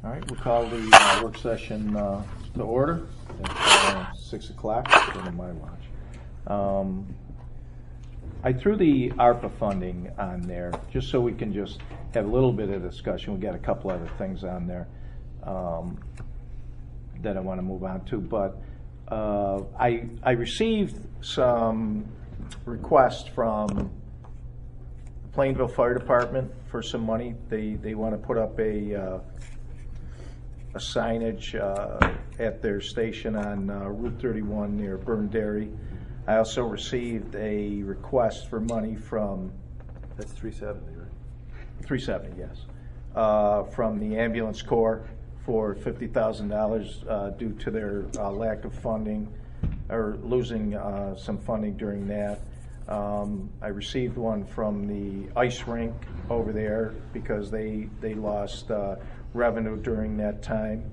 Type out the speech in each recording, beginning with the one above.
All right, we'll call the work session to order at 6 o'clock in my watch. I threw the ARPA funding on there just so we can just have a little bit of discussion. We got a couple other things on there that I want to move on to, but I received some requests from the Plainville Fire Department for some money. They want to put up a signage at their station on Route 31 near Burn Dairy. I also received a request for money from... That's 370, right? 370, yes. From the Ambulance Corps for $50,000 due to their lack of funding or losing some funding during that. I received one from the ice rink over there because they lost revenue during that time.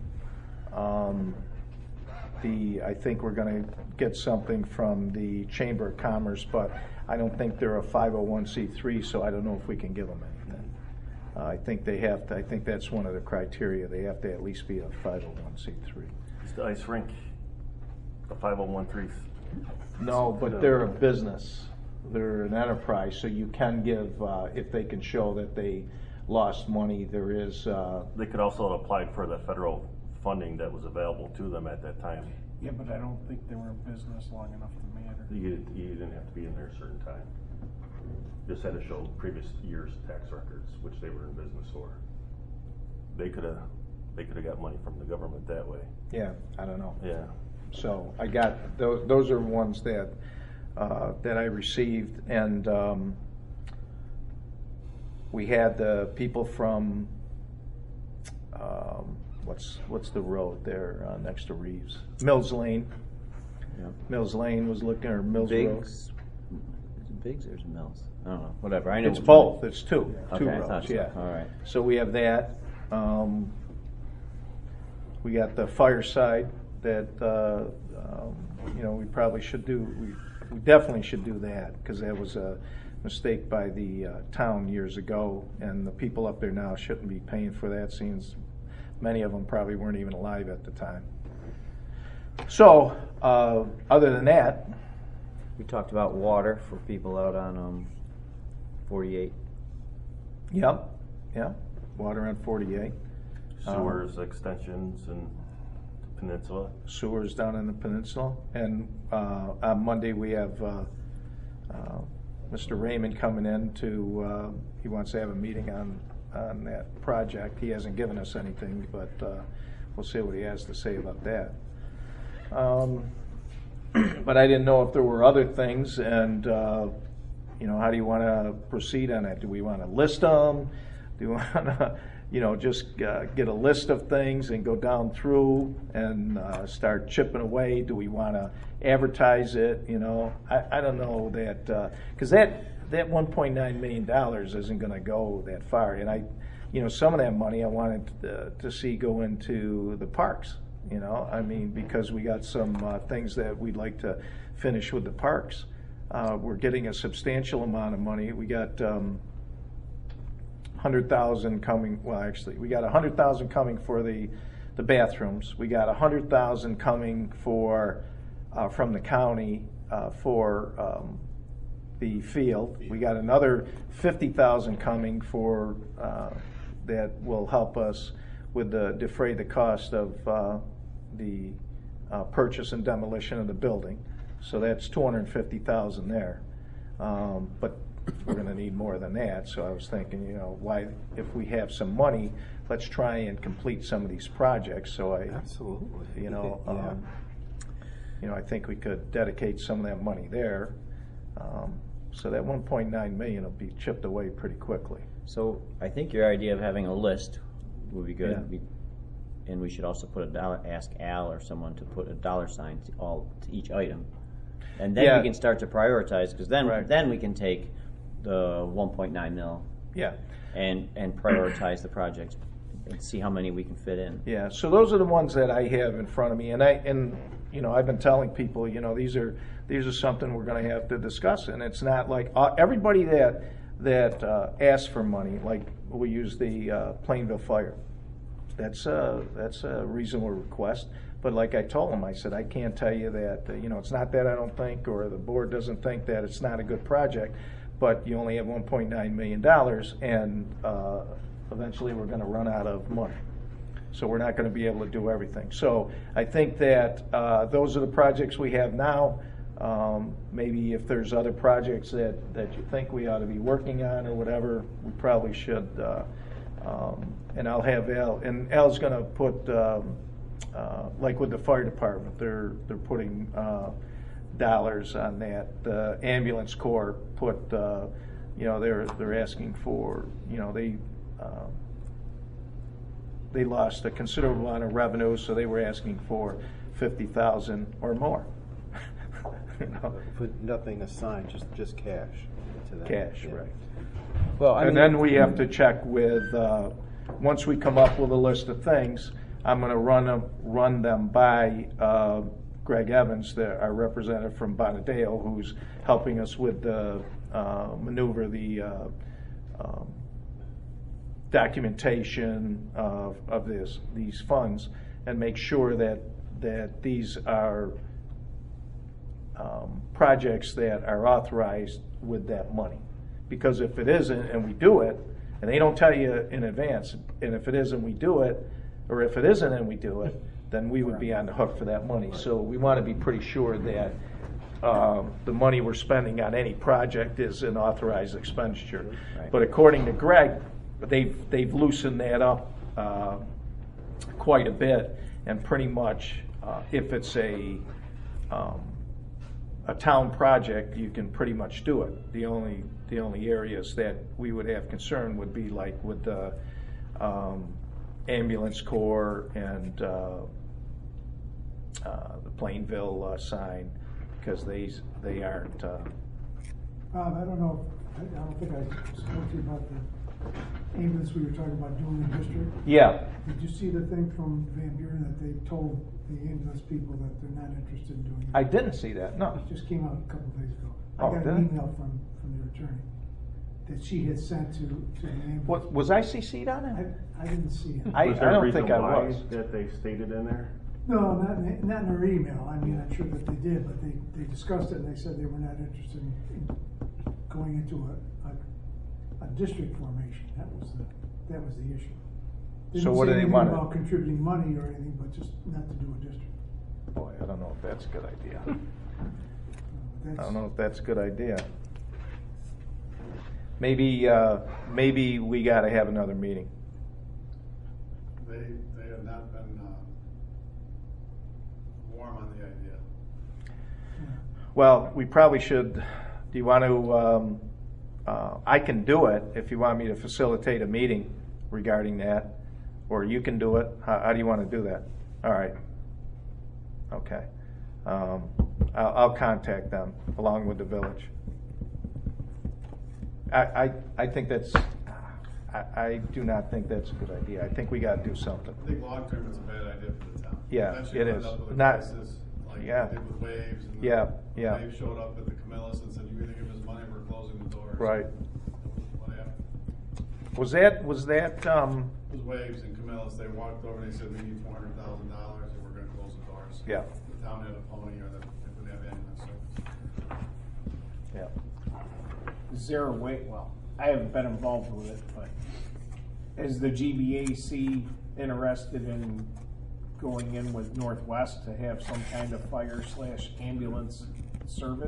I think we're going to get something from the Chamber of Commerce, but I don't think they're a 501c3, so I don't know if we can give them anything. I think they have to. I think that's one of the criteria. They have to at least be a 501c3. Is the ice rink a 501c3? No, but they're a business. They're an enterprise, so you can give if they can show that they lost money. There is. They could also have applied for the federal funding that was available to them at that time. Yeah, but I don't think they were in business long enough to matter. You didn't have to be in there a certain time. Just had to show previous year's tax records, which they were in business for. They could have got money from the government that way. Yeah, I don't know. Yeah. So I got those are ones that I received, and we had the people from what's the road there next to Reeves? Mills Lane. Yeah. Mills Lane was looking, or Mills Road. Is it Biggs or is it Mills? I don't know. Whatever. I know It's both. It's two. Okay, Two I roads. thought so. Yeah. All right. So we have that. We got the fireside that we probably should do. We definitely should do that because that was a mistake by the town years ago, and the people up there now shouldn't be paying for that, since many of them probably weren't even alive at the time. So, other than that, We talked about water for people out on 48. yep, water on 48. Sewers, extensions, and Peninsula. Sewers down in the peninsula, and on Monday we have Mr. Raymond coming in to. He wants to have a meeting on that project. He hasn't given us anything, but we'll see what he has to say about that. But I didn't know if there were other things, and how do you want to proceed on that? Do we want to list them? Do we want to? Just get a list of things and go down through and start chipping away. Do we want to advertise it? I don't know that, because that $1.9 million isn't going to go that far. And some of that money I wanted to see go into the parks. Because we got some things that we'd like to finish with the parks. We're getting a substantial amount of money. We got. $100,000 coming. Well, actually, we got $100,000 coming for the bathrooms. We got $100,000 coming for from the county for the field. We got another $50,000 coming for that will help us with defray the cost of the purchase and demolition of the building. So that's $250,000 there. But we're going to need more than that, so I was thinking, why, if we have some money, let's try and complete some of these projects. So Absolutely. I think we could dedicate some of that money there. So that $1.9 million will be chipped away pretty quickly. So I think your idea of having a list would be good. Yeah. And we should also ask Al or someone to put a dollar sign to each item. And then we can start to prioritize, because then we can take the 1.9 mil and prioritize the projects and see how many we can fit in. Yeah, so those are the ones that I have in front of me, and I've been telling people, these are something we're going to have to discuss, and it's not like everybody that asks for money, like we use the Plainville Fire. that's a reasonable request. But like I told him, I said, I can't tell you that, it's not that I don't think, or the board doesn't think that it's not a good project, but you only have $1.9 million, and eventually we're going to run out of money. So we're not going to be able to do everything. So I think that those are the projects we have now. Maybe if there's other projects that you think we ought to be working on or whatever, we probably should. And I'll have Al, and Al's going to put, like with the fire department, they're putting dollars on that. The ambulance corps put, they're asking for, they lost a considerable amount of revenue, so they were asking for $50,000 or more. Put nothing assigned, just cash to that. Cash, yeah. right. Well, And then we have to check with, once we come up with a list of things, I'm going to run them by Greg Evans, our representative from Bonadeo, who's helping us with the maneuver the documentation of these funds, and make sure that these are projects that are authorized with that money. Because if it isn't and we do it, and they don't tell you in advance, and if it is and we do it, or if it isn't and we do it, then we would be on the hook for that money. So we want to be pretty sure that the money we're spending on any project is an authorized expenditure. Right. But according to Greg, they've loosened that up quite a bit, and pretty much if it's a town project, you can pretty much do it. The only areas that we would have concern would be like with the ambulance corps and the Plainville sign, because they aren't. Bob, I don't think I spoke to you about the ambulance we were talking about doing in district. Yeah. Did you see the thing from Van Buren that they told the ambulance people that they're not interested in doing it? I didn't see that, no. It just came out a couple of days ago. Oh, I got did an it? email from their attorney that she had sent to the ambulance. What, was I CC'd on it? I didn't see it. I Was there a don't reason think I why was. that they stated in there? No, not in her email. I mean, I'm sure that they did, but they discussed it and they said they were not interested in going into a district formation. That was the issue. So what do they Didn't say want? anything about contributing money or anything, but just not to do a district. Boy, I don't know if that's a good idea. I That's- don't know if that's a good idea. Maybe we got to have another meeting. They have not been warm on the idea. Well, we probably should. Do you want to? I can do it if you want me to facilitate a meeting regarding that, or you can do it. How do you want to do that? All right. Okay. I'll contact them along with the village. I think that's. I do not think that's a good idea. I think we got to do something. I think long term it's a bad idea for the town. Yeah, Eventually it we'll is. end up with a Not- crisis, like yeah. we did with Waves. And Yeah, when yeah. Waves showed up at the Camillus and said, "You either give us money, or we're closing the doors." Right. What happened? Was that? It was Waves and Camillus. They walked over and they said, "We need $400,000, and we're going to close the doors." Yeah. The town had a pony, or they would have ambulance service. Yeah. Is there a way, well, I haven't been involved with it, but is the GBAC interested in going in with Northwest to have some kind of fire/ambulance service?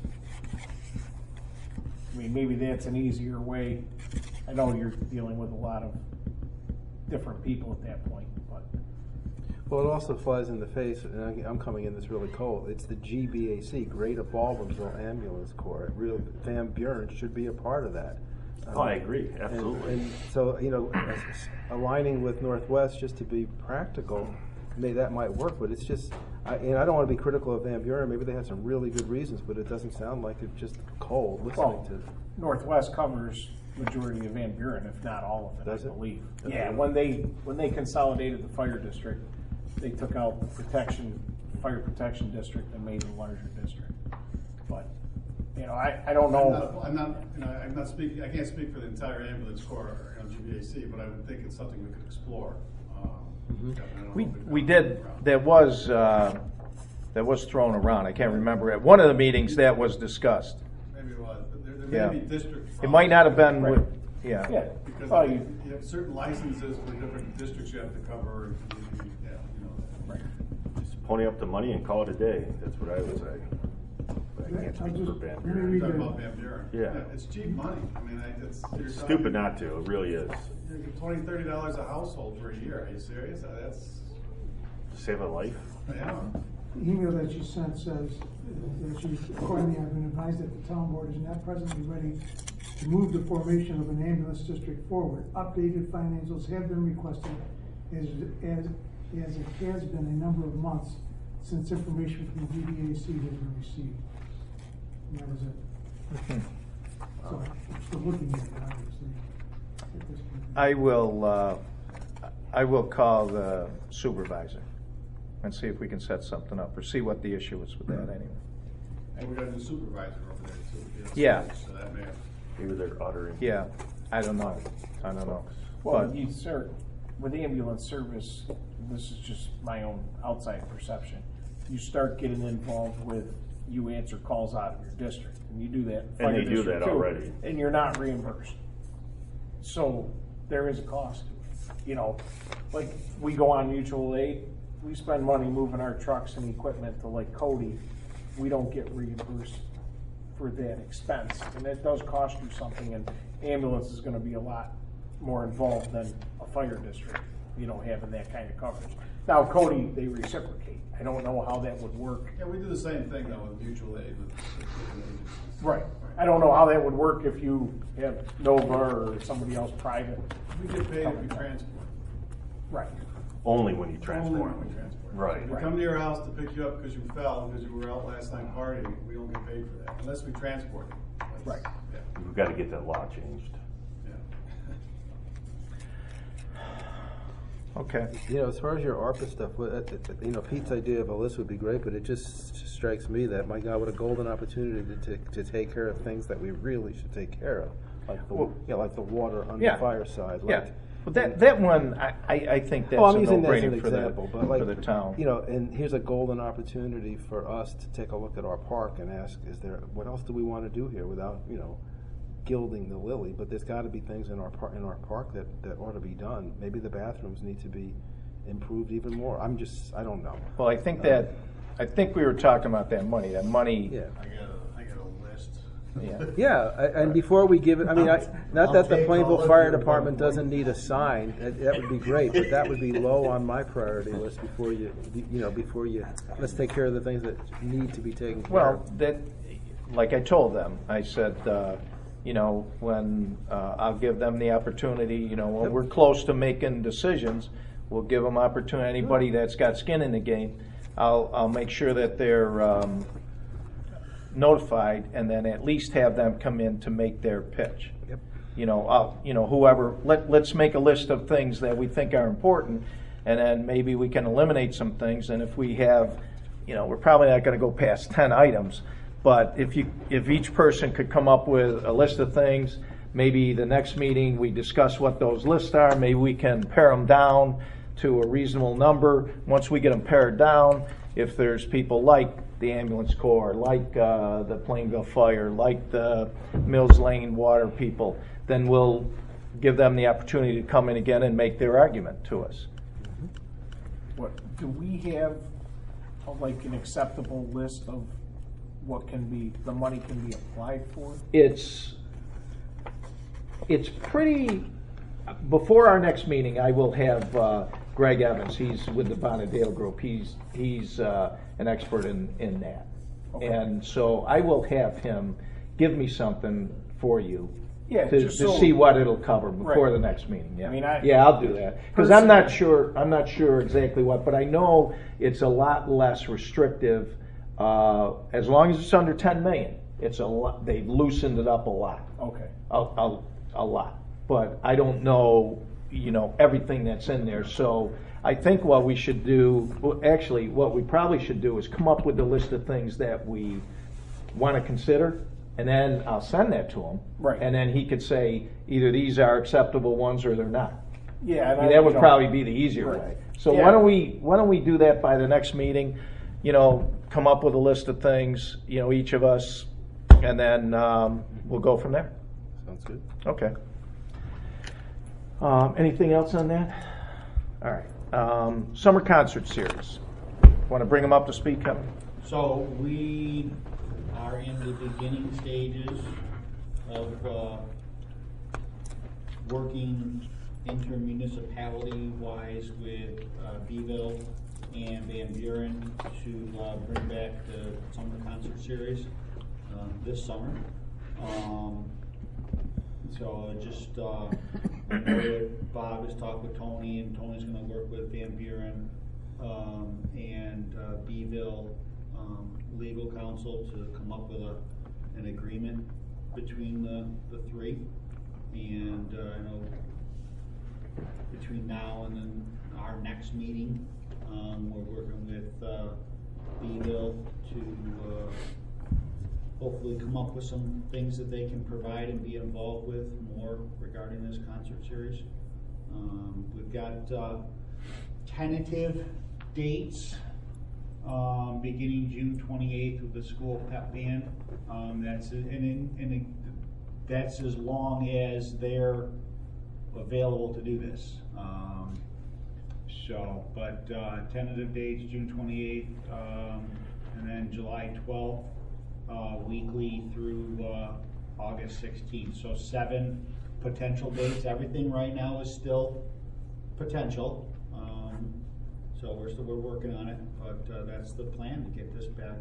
I mean, maybe that's an easier way. I know you're dealing with a lot of different people at that point, but. Well, it also flies in the face, and I'm coming in this really cold. It's the GBAC, Greater Baldwinsville Ambulance Corps. Van Buren should be a part of that. Oh, I agree, absolutely. And so, aligning with Northwest just to be practical, that might work, but it's just, I don't want to be critical of Van Buren. Maybe they have some really good reasons, but it doesn't sound like it's just cold listening Well, to. Northwest covers majority of Van Buren, if not all of it, Does I it? believe. Does Yeah, it? when they consolidated the fire district, they took out the fire protection district and made it a larger district. But, I don't know. I'm not speaking. I can't speak for the entire ambulance corps or GBAC, but I would think it's something we could explore. don't We, know if it we got did, around. that was thrown around, I can't remember, at one of the meetings that was discussed. Maybe it was, but there Yeah. may be district. It might not have been, Right. yeah. Yeah. Because Oh, you have certain licenses for different districts you have to cover, and yeah, you know. Right. Just pony up the money and call it a day, that's what I would say. But I can't I'll speak for just- Van let me Buren. read Talking the- about Van Buren. Yeah. It's cheap money. I mean, it's. you're talking- Stupid not to, it really is. You're $20-$30 a household for a year. Are you serious? That's, Save a life. yeah. The email that you sent says that you, accordingly, I've been advised that the town board is not presently ready to move the formation of an ambulance district forward. Updated financials have been requested as it has been a number of months since information from the DBAC has been received. And that was it. So, still looking at it, obviously. at this point. I will call the supervisor and see if we can set something up, or see what the issue is with that anyway. And we got a new supervisor over there too. Yeah. So that may have. Maybe they're uttering. Yeah, I don't know. Well, But- you, sir, with ambulance service, this is just my own outside perception. You start getting involved with, you answer calls out of your district, and you do that. in And fire they do district that too, already. And you're not reimbursed. So there is a cost to it. You know, like, we go on mutual aid, we spend money moving our trucks and equipment to Lake Cody. We don't get reimbursed for that expense, and it does cost you something, and ambulance is gonna be a lot more involved than a fire district, you know, having that kind of coverage. Now, Cody, they reciprocate. I don't know how that would work. Yeah, we do the same thing though with mutual aid with different agencies. Right. I don't know how that would work if you have Nova or somebody else private. We get paid if we transport. Right. Only when you Only transport. when we transport. Right. If we come to your house to pick you up because you fell, because you were out last night partying, we don't get paid for that, unless we transport you. That's- Right. Yeah, We've got to get that law changed. yeah. Okay. You know, as far as your ARPA stuff, you know, Pete's idea of a list would be great, but it just strikes me that, my God, what a golden opportunity to take care of things that we really should take care of, like the, Well, like the water on yeah. the fire side. Yeah, Like, but that one, I think that's well, I'm a using that as an no-brainer example, but like, for the town. you know, and here's a golden opportunity for us to take a look at our park and ask, what else do we want to do here without, you know, gilding the lily? But there's got to be things in our park that ought to be done. Maybe the bathrooms need to be improved even more. I don't know. Well, I think we were talking about that money, Yeah. I got a list. Yeah. Yeah, and before we give it, I mean, not that the Plainville Fire Department doesn't need a sign, that would be great, but that would be low on my priority list before let's take care of the things that need to be taken care Well, of. like I told them, I said, you know, when I'll give them the opportunity, you know, when we're close to making decisions, we'll give them opportunity. Anybody that's got skin in the game, I'll make sure that they're notified, and then at least have them come in to make their pitch. Yep. You know, whoever. Let's make a list of things that we think are important, and then maybe we can eliminate some things. And if we have, you know, we're probably not going to go past 10 items. But if each person could come up with a list of things, maybe the next meeting we discuss what those lists are. Maybe we can pare them down to a reasonable number. Once we get them pared down, if there's people like the ambulance corps, like the Plainville Fire, like the Mills Lane water people, then we'll give them the opportunity to come in again and make their argument to us. What, do we have, like, an acceptable list of what the money can be applied for? It's pretty. Before our next meeting, I will have Greg Evans. He's with the Bonadale Group. He's an expert in that, Okay. and so I will have him give me something for you. Yeah, To just so- see what it'll cover before Right. the next meeting. Yeah, I mean, yeah, I'll do that because I'm not sure exactly what, but I know it's a lot less restrictive. As long as it's under 10 million, it's a lot. They've loosened it up a lot. Okay. A lot, but I don't know, you know, everything that's in there. So I think what we should do, what we probably should do is come up with a list of things that we want to consider, and then I'll send that to him. Right. And then he could say either these are acceptable ones or they're not. Yeah, and I mean, that would probably be the easier Right. way. So Yeah. why don't we do that by the next meeting? You know, come up with a list of things, you know, each of us, and then we'll go from there. Sounds good. Okay. Anything else on that? All right. Summer concert series. Want to bring them up to speed, Kevin? So we are in the beginning stages of working intermunicipality-wise with Beeville and Van Buren to bring back the summer concert series this summer. So just I know that Bob has talked with Tony, and Tony's going to work with Van Buren and Beeville legal counsel to come up with an agreement between the three. And I know between now and then our next meeting, we're working with Beeville to hopefully come up with some things that they can provide and be involved with more regarding this concert series. We've got tentative dates beginning June 28th with the school pep band. That's as long as they're available to do this. But tentative dates June 28th, and then July 12th, weekly through August 16th. So 7 potential dates. Everything right now is still potential. So we're working on it, but that's the plan to get this back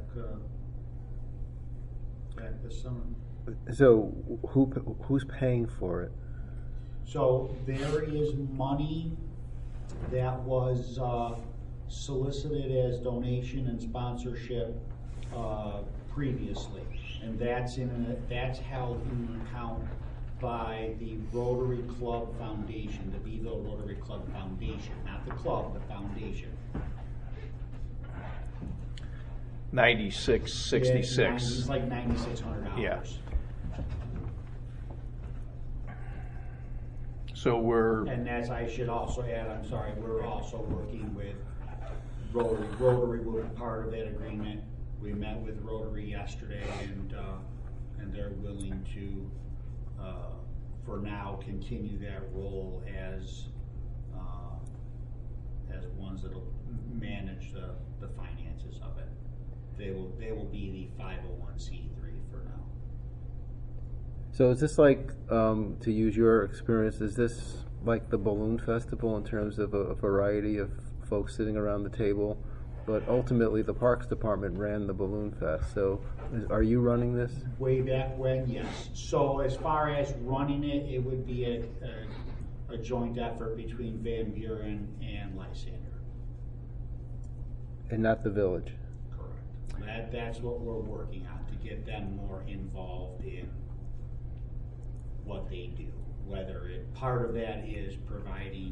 this summer. So who's paying for it? So there is money that was solicited as donation and sponsorship previously, and that's held in an account by the Rotary Club Foundation, the Beeville Rotary Club Foundation, not the club, the foundation. 9666. It's like $9,600. Yeah. So we're. And as I should also add, I'm sorry, we're also working with Rotary. Rotary will be part of that agreement. We met with Rotary yesterday, and they're willing to, for now, continue that role as ones that'll manage the finances of it. They will be the 501c3 for now. So is this like, to use your experience, is this like the balloon festival in terms of a variety of folks sitting around the table? But ultimately, the Parks Department ran the Balloon Fest. So are you running this? Way back when, yes. So as far as running it, it would be a joint effort between Van Buren and Lysander. And not the village? Correct. That's what we're working on, to get them more involved in what they do. Whether part of that is providing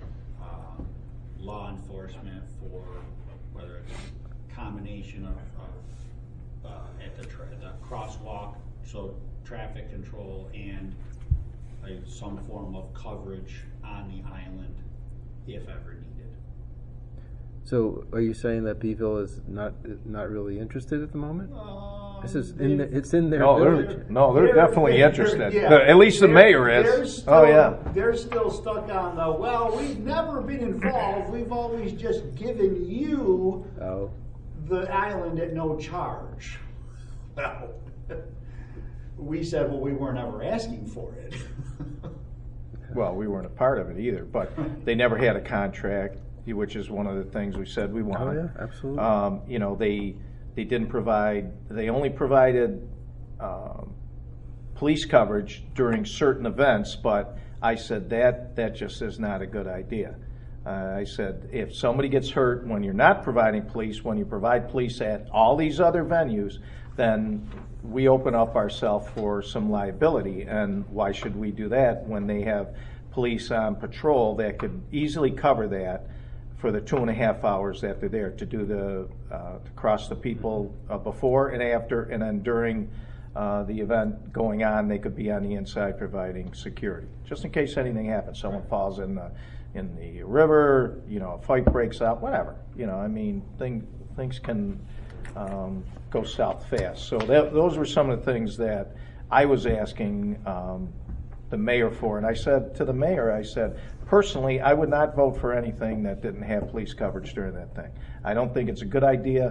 law enforcement for, whether it's a combination of at the crosswalk, so traffic control, and some form of coverage on the island if ever needed. So are you saying that Beeville is not really interested at the moment? It's in their village. They're definitely interested. Yeah. At least the mayor is. They're still stuck on the, well, we've never been involved. We've always just given you the island at no charge. Well, we said, well, we weren't ever asking for it. Well, we weren't a part of it either, but they never had a contract, which is one of the things we said we wanted. Oh, yeah, absolutely. They didn't provide, they only provided police coverage during certain events, but I said that just is not a good idea. I said, if somebody gets hurt when you're not providing police, when you provide police at all these other venues, then we open up ourselves for some liability. And why should we do that when they have police on patrol that could easily cover that for the 2.5 hours that they're there to do to cross the people before and after, and then during the event going on, they could be on the inside providing security, just in case anything happens. Someone falls in in the river, a fight breaks out, whatever. I mean, things can go south fast. So those were some of the things that I was asking the mayor for. And I said to the mayor, personally, I would not vote for anything that didn't have police coverage during that thing. I don't think it's a good idea.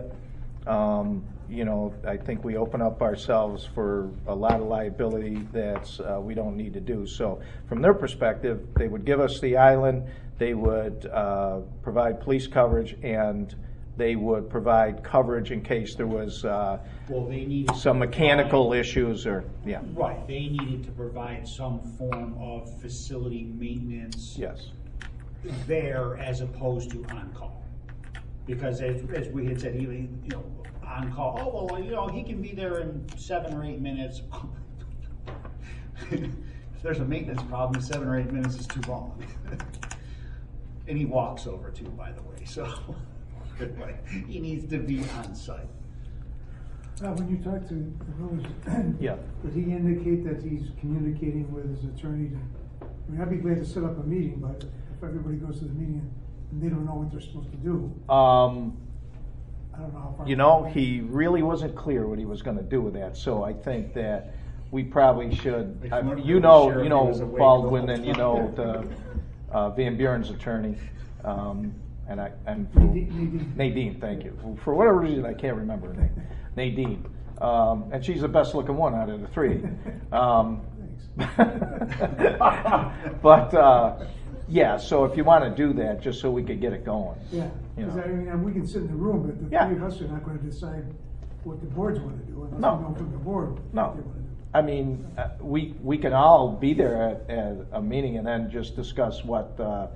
I think we open up ourselves for a lot of liability that we don't need to do. So from their perspective, they would give us the island, they would provide police coverage, and they would provide coverage in case there was they needed some mechanical issues or, Right, they needed to provide some form of facility maintenance. Yes. There as opposed to on-call. Because as we had said, on-call, he can be there in 7 or 8 minutes. If there's a maintenance problem, 7 or 8 minutes is too long. And he walks over too, by the way, so he needs to be on site. When you talk to the village, Yeah. did he indicate that he's communicating with his attorney I'd be glad to set up a meeting, but if everybody goes to the meeting and they don't know what they're supposed to do, I don't know how far. He really wasn't clear what he was going to do with that. So I think that we probably should. Baldwin, and the Van Buren's attorney, Nadine. Thank you. For whatever reason, I can't remember her name. Nadine, and she's the best looking one out of the three. But yeah, so if you want to do that, just so we could get it going. Yeah, because we can sit in the room, but the three of us are not going to decide what the boards want to do unless we know from the board what they want to do. I mean, we can all be there at a meeting and then just discuss what the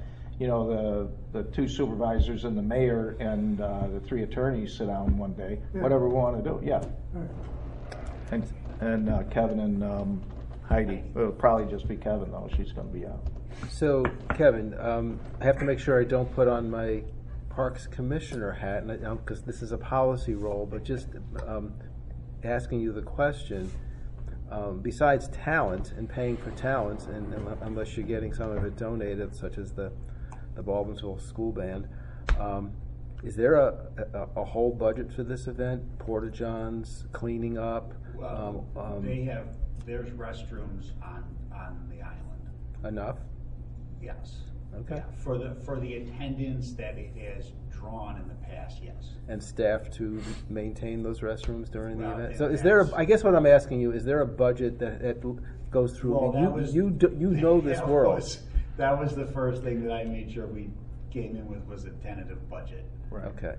2 supervisors and the mayor and the 3 attorneys sit down one day, whatever we want to do. Yeah. Right. And Kevin and Heidi. It'll probably just be Kevin though. She's going to be out. So, Kevin, I have to make sure I don't put on my Parks Commissioner hat, because this is a policy role, but just asking you the question, besides talent and paying for talent, and unless you're getting some of it donated, such as the Baldwinsville School Band, is there a whole budget for this event? Porta-johns, cleaning up? Well, there's restrooms on the island. Enough? Yes. Okay. Yeah, for the attendance that it has drawn in the past, yes. And staff to maintain those restrooms during the event. So is there? I guess what I'm asking you, is there a budget that goes through? Well, you know this world. That was the first thing that I made sure we came in with was a tentative budget. Right. Okay.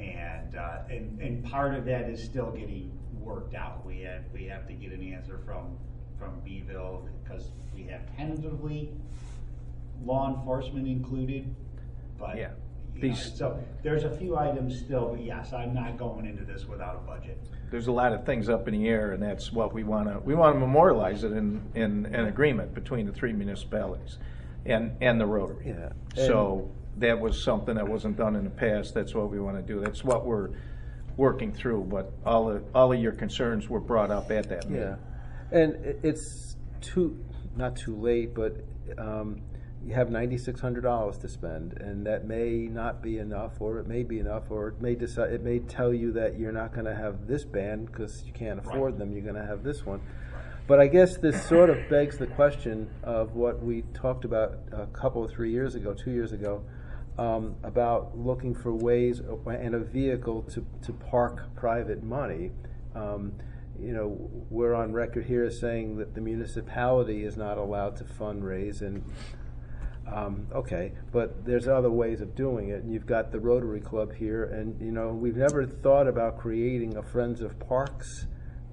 And part of that is still getting worked out. We have to get an answer from Beeville because we have tentatively law enforcement included, but so there's a few items still. But yes, I'm not going into this without a budget. There's a lot of things up in the air, and that's what we want to memorialize it in an agreement between the 3 municipalities and the Rotary. Yeah. So that was something that wasn't done in the past. That's what we want to do. That's what we're working through. But all of your concerns were brought up at that meeting. Yeah, and it's not too late, but you have $9,600 to spend, and that may not be enough, or it may be enough, or it may tell you that you're not going to have this band because you can't afford them. You're going to have this one. But I guess this sort of begs the question of what we talked about a couple of 2 years ago, about looking for ways and a vehicle to park private money. We're on record here as saying that the municipality is not allowed to fundraise, and okay, but there's other ways of doing it. And you've got the Rotary Club here, and we've never thought about creating a Friends of Parks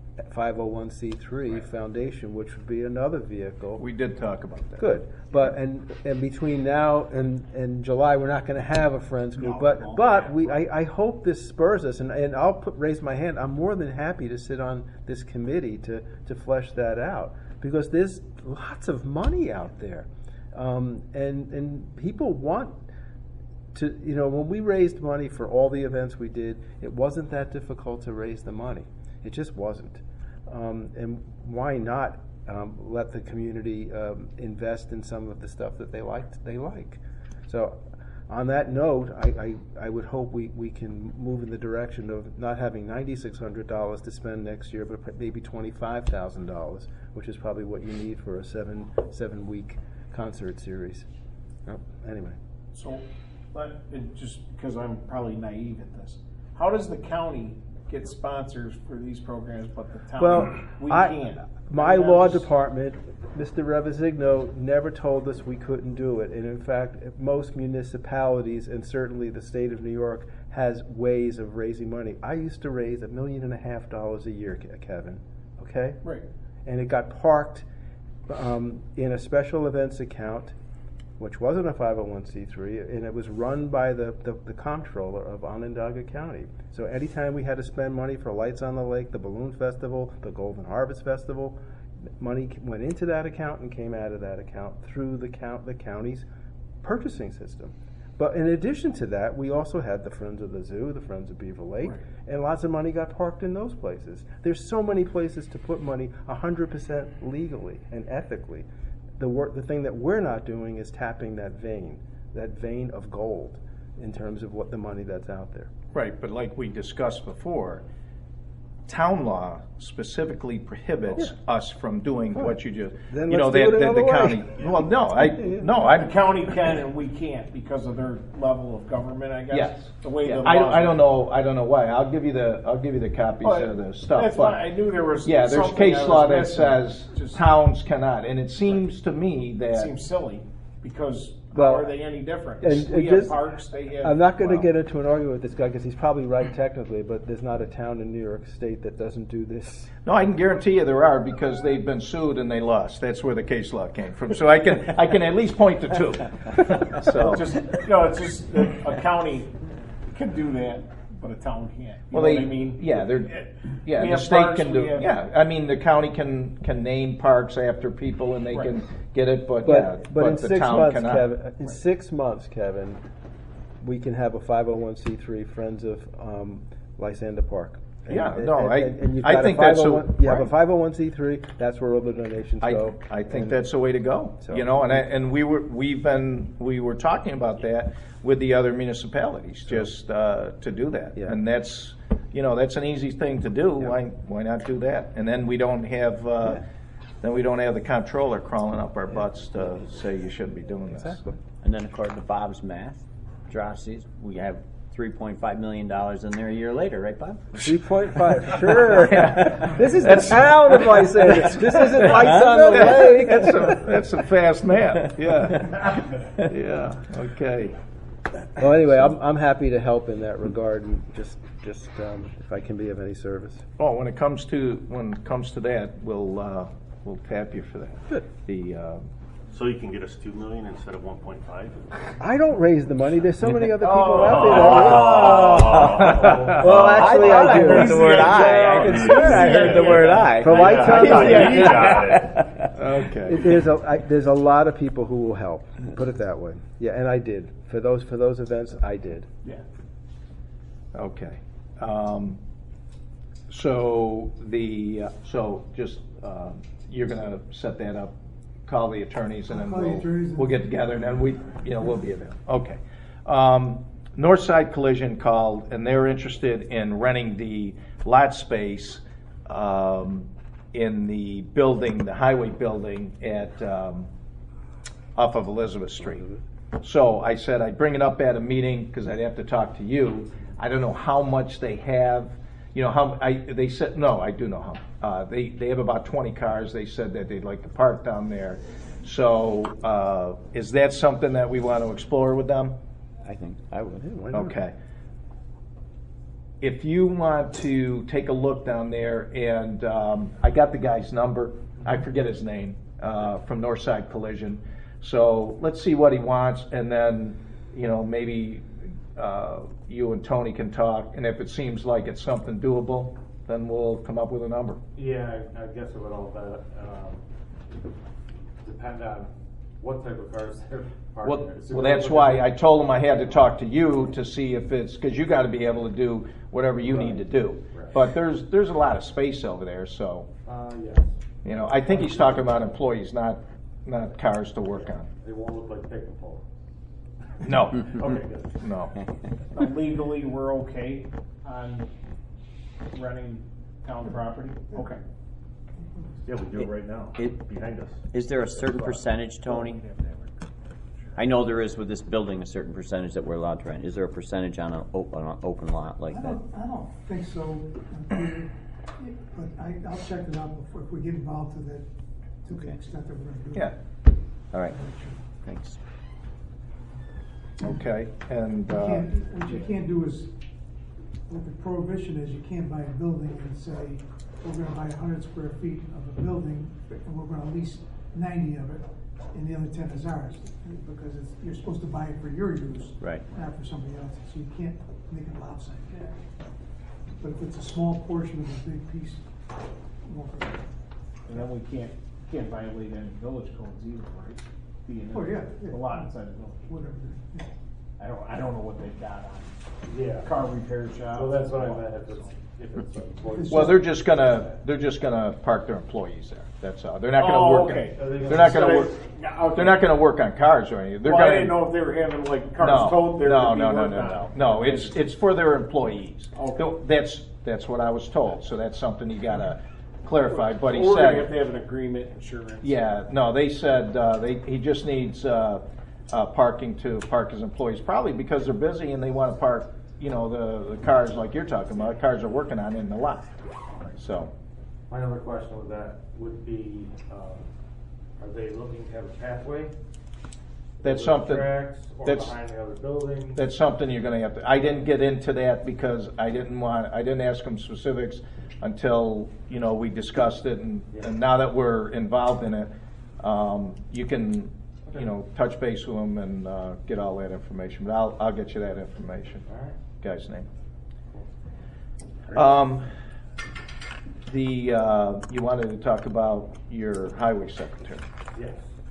501c3 foundation, which would be another vehicle. We did talk about that. Good, but and between now and July, we're not going to have a friends group. I hope this spurs us, and I'll raise my hand. I'm more than happy to sit on this committee to flesh that out, because there's lots of money out there, and people want to. When we raised money for all the events we did, it wasn't that difficult to raise the money. It just wasn't. And why not let the community invest in some of the stuff that they like? So on that note, I would hope we can move in the direction of not having $9,600 to spend next year, but maybe $25,000, which is probably what you need for a seven-week concert series. Anyway. So, just because I'm probably naive at this, how does the county get sponsors for these programs, but the town, Well, we can't? my law department, Mr. Revizigno, never told us we couldn't do it. And in fact, most municipalities, and certainly the state of New York, has ways of raising money. I used to raise $1.5 million a year, Kevin, okay? Right. And it got parked in a special events account, which wasn't a 501c3, and it was run by the comptroller of Onondaga County. So anytime we had to spend money for Lights on the Lake, the Balloon Festival, the Golden Harvest Festival, money went into that account and came out of that account through the county's purchasing system. But in addition to that, we also had the Friends of the Zoo, the Friends of Beaver Lake, right. And lots of money got parked in those places. There's so many places to put money 100% legally and ethically. The thing that we're not doing is tapping that vein of gold in terms of what the money that's out there. Right, but like we discussed before, town law specifically prohibits us from doing what you just, then you know, let's do it another the county. way. Well, The county can and we can't because of their level of government, I guess. Yes. The way the I don't know why. I'll give you the copies of the stuff. That's but fine. I knew there was there's something case I was law that missing. says Just towns cannot, and it seems to me it that seems silly because Well, how are they any different? and We just- have parks. They have. I'm not going to well, get into an argument with this guy because he's probably right technically, but there's not a town in New York State that doesn't do this. no, I can guarantee you there are because they've been sued and they lost. That's where the case law came from. So I can at least point to two. So it's just that a county can do that, but a town can't. You know what I mean? Yeah, We the have state parks, can do. we have- Yeah, I mean the county can name parks after people and they Right. can get it, but in the 6 town months, cannot. Kevin, in 6 months, Kevin, we can have a 501c3 Friends of Lysander Park. And you've I got think a that's 501 you have a right. 501c3. That's where all the donations go. I think that's the way to go. So- You know, and we were talking about that with the other municipalities, just to do that, Yeah. and that's an easy thing to do. Yeah. Why not do that? And then we don't have the comptroller crawling up our butts to say you shouldn't be doing this. Exactly. And then according to Bob's math, Drossies, we have $3.5 million in there a year later, right, Bob? 3.5, sure. This is the town of Lysander. This isn't Lights on the Lake. That's a fast math. Yeah. Okay. Well, anyway, I'm happy to help in that regard, and just if I can be of any service. Oh, when it comes to that, we'll tap you for that. Good. So you can get us $2 million instead of 1.5? I don't raise the money. There's so many other people out there. Well, actually, I do. heard the word I can swear I heard the word I. For Lights on the Lake. You got it. Okay. There's a lot of people who will help. Put it that way. Yeah, and I did for those events. I did. Yeah. Okay. So you're going to set that up, call the attorneys, and then I'll call the attorneys and- we'll get together, and then we'll be available. Okay. Northside Collision called, and they're interested in renting the lot space in the building, the highway building at off of Elizabeth Street. So I said I'd bring it up at a meeting because I'd have to talk to you. I don't know how much they have. They said, no, I do know how. They have about 20 cars. They said that they'd like to park down there. So is that something that we want to explore with them? I think I would. Yeah, why not? Okay. If you want to take a look down there, and I got the guy's number. I forget his name, from Northside Collision. So let's see what he wants, and then, maybe you and Tony can talk, and if it seems like it's something doable, then we'll come up with a number. Yeah, I guess it would all depend on what type of cars they're parking. Well, that's why I told him I had to talk to you to see if it's, because you got to be able to do whatever you need to do. Right. But there's a lot of space over there, so Yes. I think he's talking about employees, not cars to work on. They won't look like pick and pull. No, Okay, good. no. Legally, we're okay on renting town property? Okay. Yeah, we do it right now, behind us. Is there a certain percentage, Tony? I know there is with this building a certain percentage that we're allowed to rent. Is there a percentage on an open lot like that? I don't think so, but I'll check it out before, if we get involved to the extent that we're gonna do it. Yeah, All right, thanks. okay, and, What you can't do is, what the prohibition is, you can't buy a building and say, we're gonna buy 100 square feet of a building, and we're gonna lease 90 of it, and the other 10 is ours, because you're supposed to buy it for your use. Right. Not for somebody else's, so you can't make it lopsided. But if it's a small portion of a big piece, you won't go. And then we can't violate any village codes either, right? Being Oh, yeah, yeah. a lot inside the village. Whatever. Yeah. I don't know what they've got on. Yeah. Car repair shop. Well, that's what I meant, if it's employees. well, they're just gonna park their employees there, that's all. They're not gonna work. Okay. They're not gonna work, Okay. they're not gonna work on cars or anything. They're Well, I gonna. didn't know if they were having like cars No, towed there. no, to be no, no, worked no, on. no. No, it's for their employees. Okay. That's what I was told, so that's something you gotta clarify, but he We're gonna have said, to have an agreement, insurance. yeah, no, they said, he just needs, parking to park his employees, probably because they're busy and they wanna park, the cars like you're talking about, cars they're working on in the lot, so. My other question with that would be, are they looking to have a pathway? That's over the something, tracks or that's- behind the other building? that's something you're gonna have to, I didn't get into that because I didn't ask him specifics until, we discussed it, and now that we're involved in it, you can, touch base with him and, get all that information, but I'll get you that information, All right. guy's name. You wanted to talk about your highway secretary. Yes.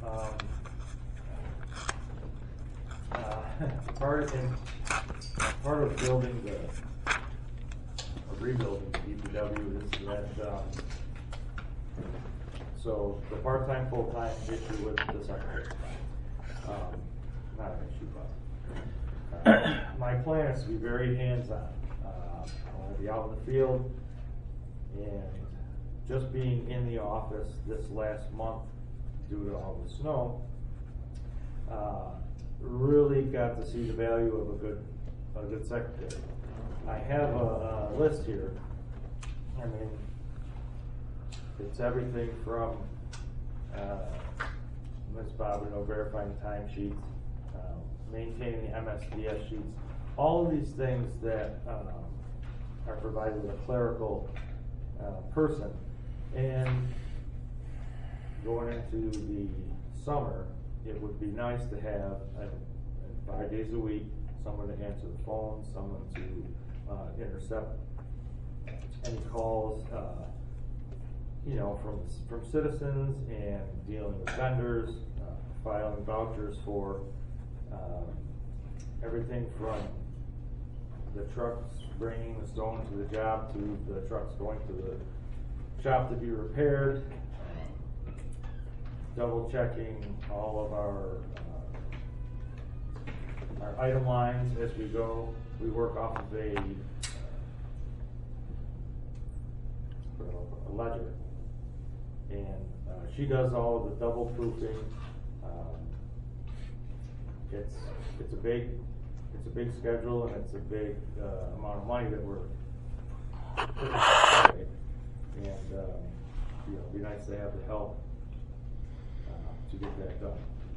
Part of building rebuilding the DPW is that, so the part-time, full-time issue with the secretary. Not an issue, but my plan is to be very hands-on. I want to be out in the field, and just being in the office this last month due to all the snow, really got to see the value of a good secretary. I have a list here. I mean, it's everything from Ms. Bobineau verifying timesheets, maintaining MSDS sheets, all of these things that are provided with a clerical person. And going into the summer, it would be nice to have 5 days a week someone to answer the phone, someone to intercept any calls, from citizens and dealing with vendors, filing vouchers for everything from the trucks bringing the stone to the job to the trucks going to the shop to be repaired, double checking all of our item lines as we go. We work off of a ledger, and she does all of the double proofing. It's a big schedule, and it's a big amount of money that we're putting aside. And it'd be nice to have the help to get that done.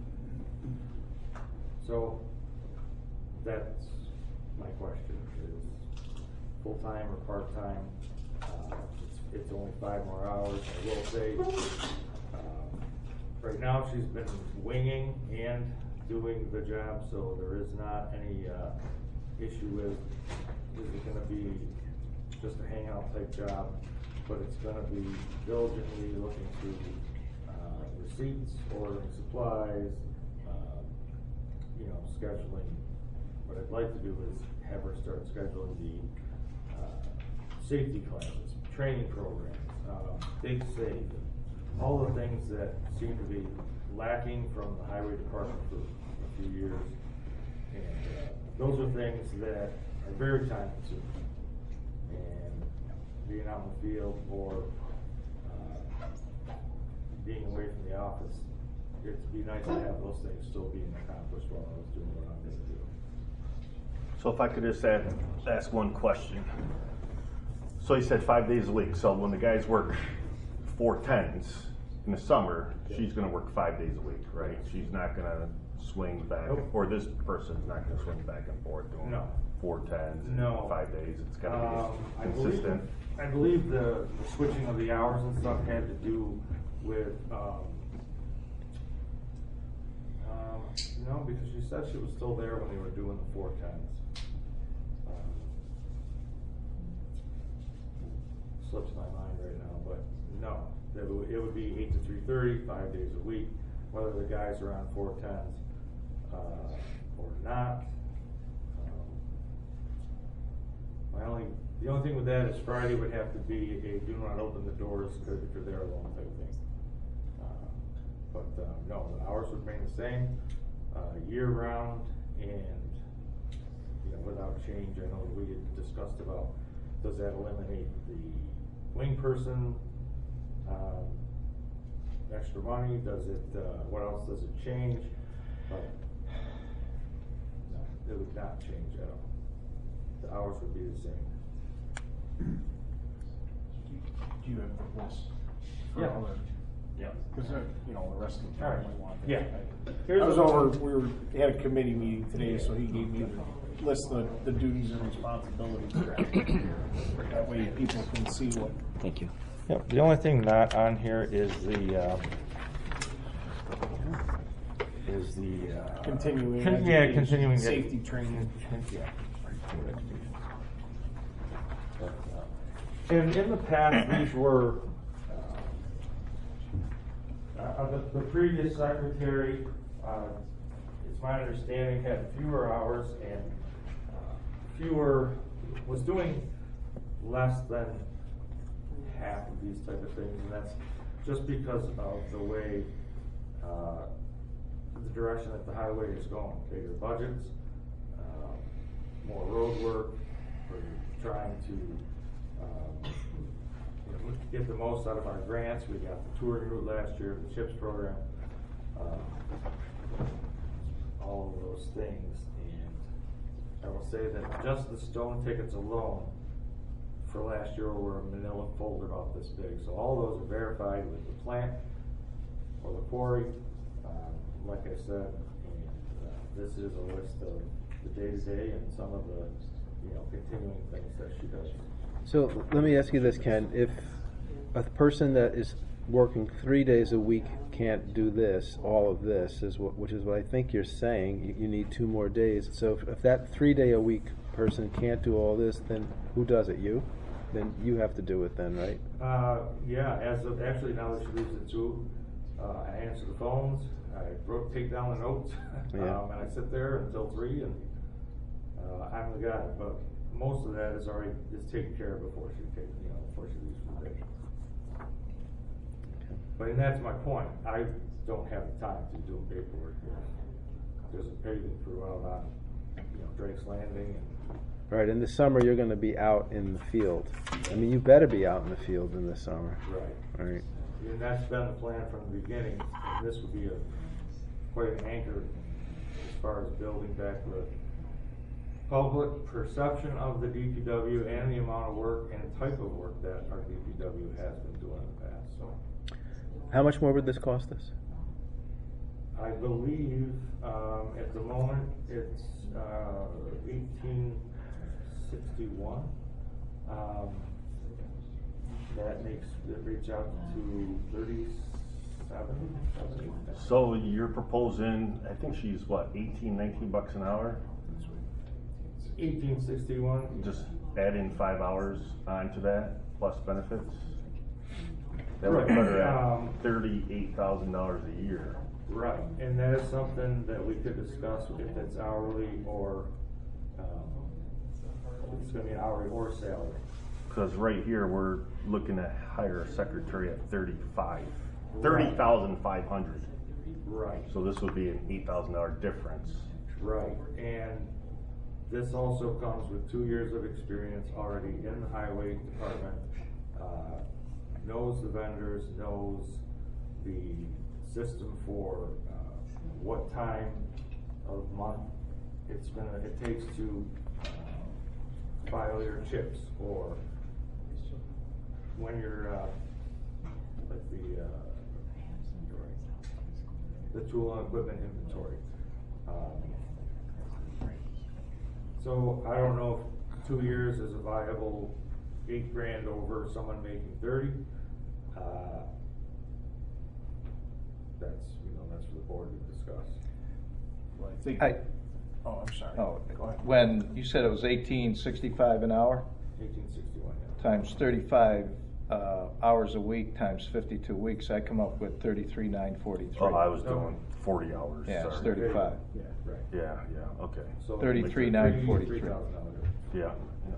So that's my question: is full-time or part-time? It's only 5 more hours. I will say, right now she's been winging and doing the job, so there is not any issue with, is it going to be just a hangout type job, but it's going to be diligently looking through receipts, ordering supplies, scheduling. What I'd like to do is have her start scheduling the safety classes, training programs, Big Safe, all the things that seem to be lacking from the highway department for a few years. those are things that are very time consuming. And being out in the field or being away from the office, it'd be nice to have those things still being accomplished while I was doing what I'm going to do. So if I could just ask one question. So you said 5 days a week. So when the guys work 4 10s in the summer, she's going to work 5 days a week, right? She's not going to swing back, or this person's not going to swing back and forth doing 4 10s in 5 days. It's got to be consistent. I believe the switching of the hours and stuff had to do with, no, because she said she was still there when they were doing the 4 10s. Slips my mind right now, but no, it would be 8 to 3:30, 5 days a week, whether the guys are on 4 10s or not. The only thing with that is Friday would have to be a do not open the doors if you're there alone type thing. No, the hours would remain the same year round, and without change. I know we had discussed about, does that eliminate the wing person, extra money? Does it? What else does it change? No, it would not change at all. The hours would be the same. Do you have the list? Yeah. Yeah. Because the rest of the All time right. might want that. Yeah. I was over. We had a committee meeting today, so he gave me the list of the duties and responsibilities. That way, people can see what. Thank you. Yep, the only thing not on here is the Continuing. continuing safety training. Yeah. And in the past, these were the previous secretary. It's my understanding had fewer hours and was doing less than half of these type of things, and that's just because of the way the direction that the highway is going. Bigger budgets, more road work. We're trying to get the most out of our grants. We got the touring route last year, the CHIPS program, all of those things. And I will say that just the stone tickets alone for last year were a manila folder about this big. So all those are verified with the plant or the quarry. Like I said, and, this is a list of the day-to-day and some of the continuing things that she does. So let me ask you this, Ken. If a person that is working 3 days a week can't do this, all of this, which is what I think you're saying, you need 2 more days. So if that 3 day a week person can't do all this, then who does it? You? Then you have to do it then, right? Yeah, actually now that she leaves at 2, I answer the phones, I take down the notes, and I sit there until 3, and I'm the guy. But most of that is taken care of before she leaves for the day. But and that's my point. I don't have the time to do paperwork here. There's a paving crew out on Drake's Landing. Right. In the summer, you're going to be out in the field. I mean, you better be out in the field in the summer. Right. Right. And that's been the plan from the beginning. This would be quite an anchor as far as building back the public perception of the DPW and the amount of work and type of work that our DPW has been doing in the past. So, how much more would this cost us? I believe at the moment it's $1,861. That reach out to 37. So you're proposing, I think she's what, 18, 19 bucks an hour? 1861. Just add in 5 hours onto that, plus benefits? That would put her at $38,000 a year. Right, and that is something that we could discuss if it's hourly or if it's going to be hourly or salary. Because right here we're looking to hire a secretary at $30,500. Right. So this would be an $8,000 difference. Right, and this also comes with 2 years of experience already in the highway department. Knows the vendors, knows the system for what time of month it takes to file your chips, or when you're like the tool and equipment inventory. So I don't know if 2 years is a viable $8,000 over someone making 30. That's for the board to discuss. Well, I think. Oh, I'm sorry. Oh, Go ahead. when you said it was $18.65 an hour 1861. Yeah. times 35 hours a week times 52 weeks, I come up with 33,943. Oh, I was doing 40 hours. Yeah, it's sorry. 35. Yeah, right. Yeah, okay. So 33,943. Yeah.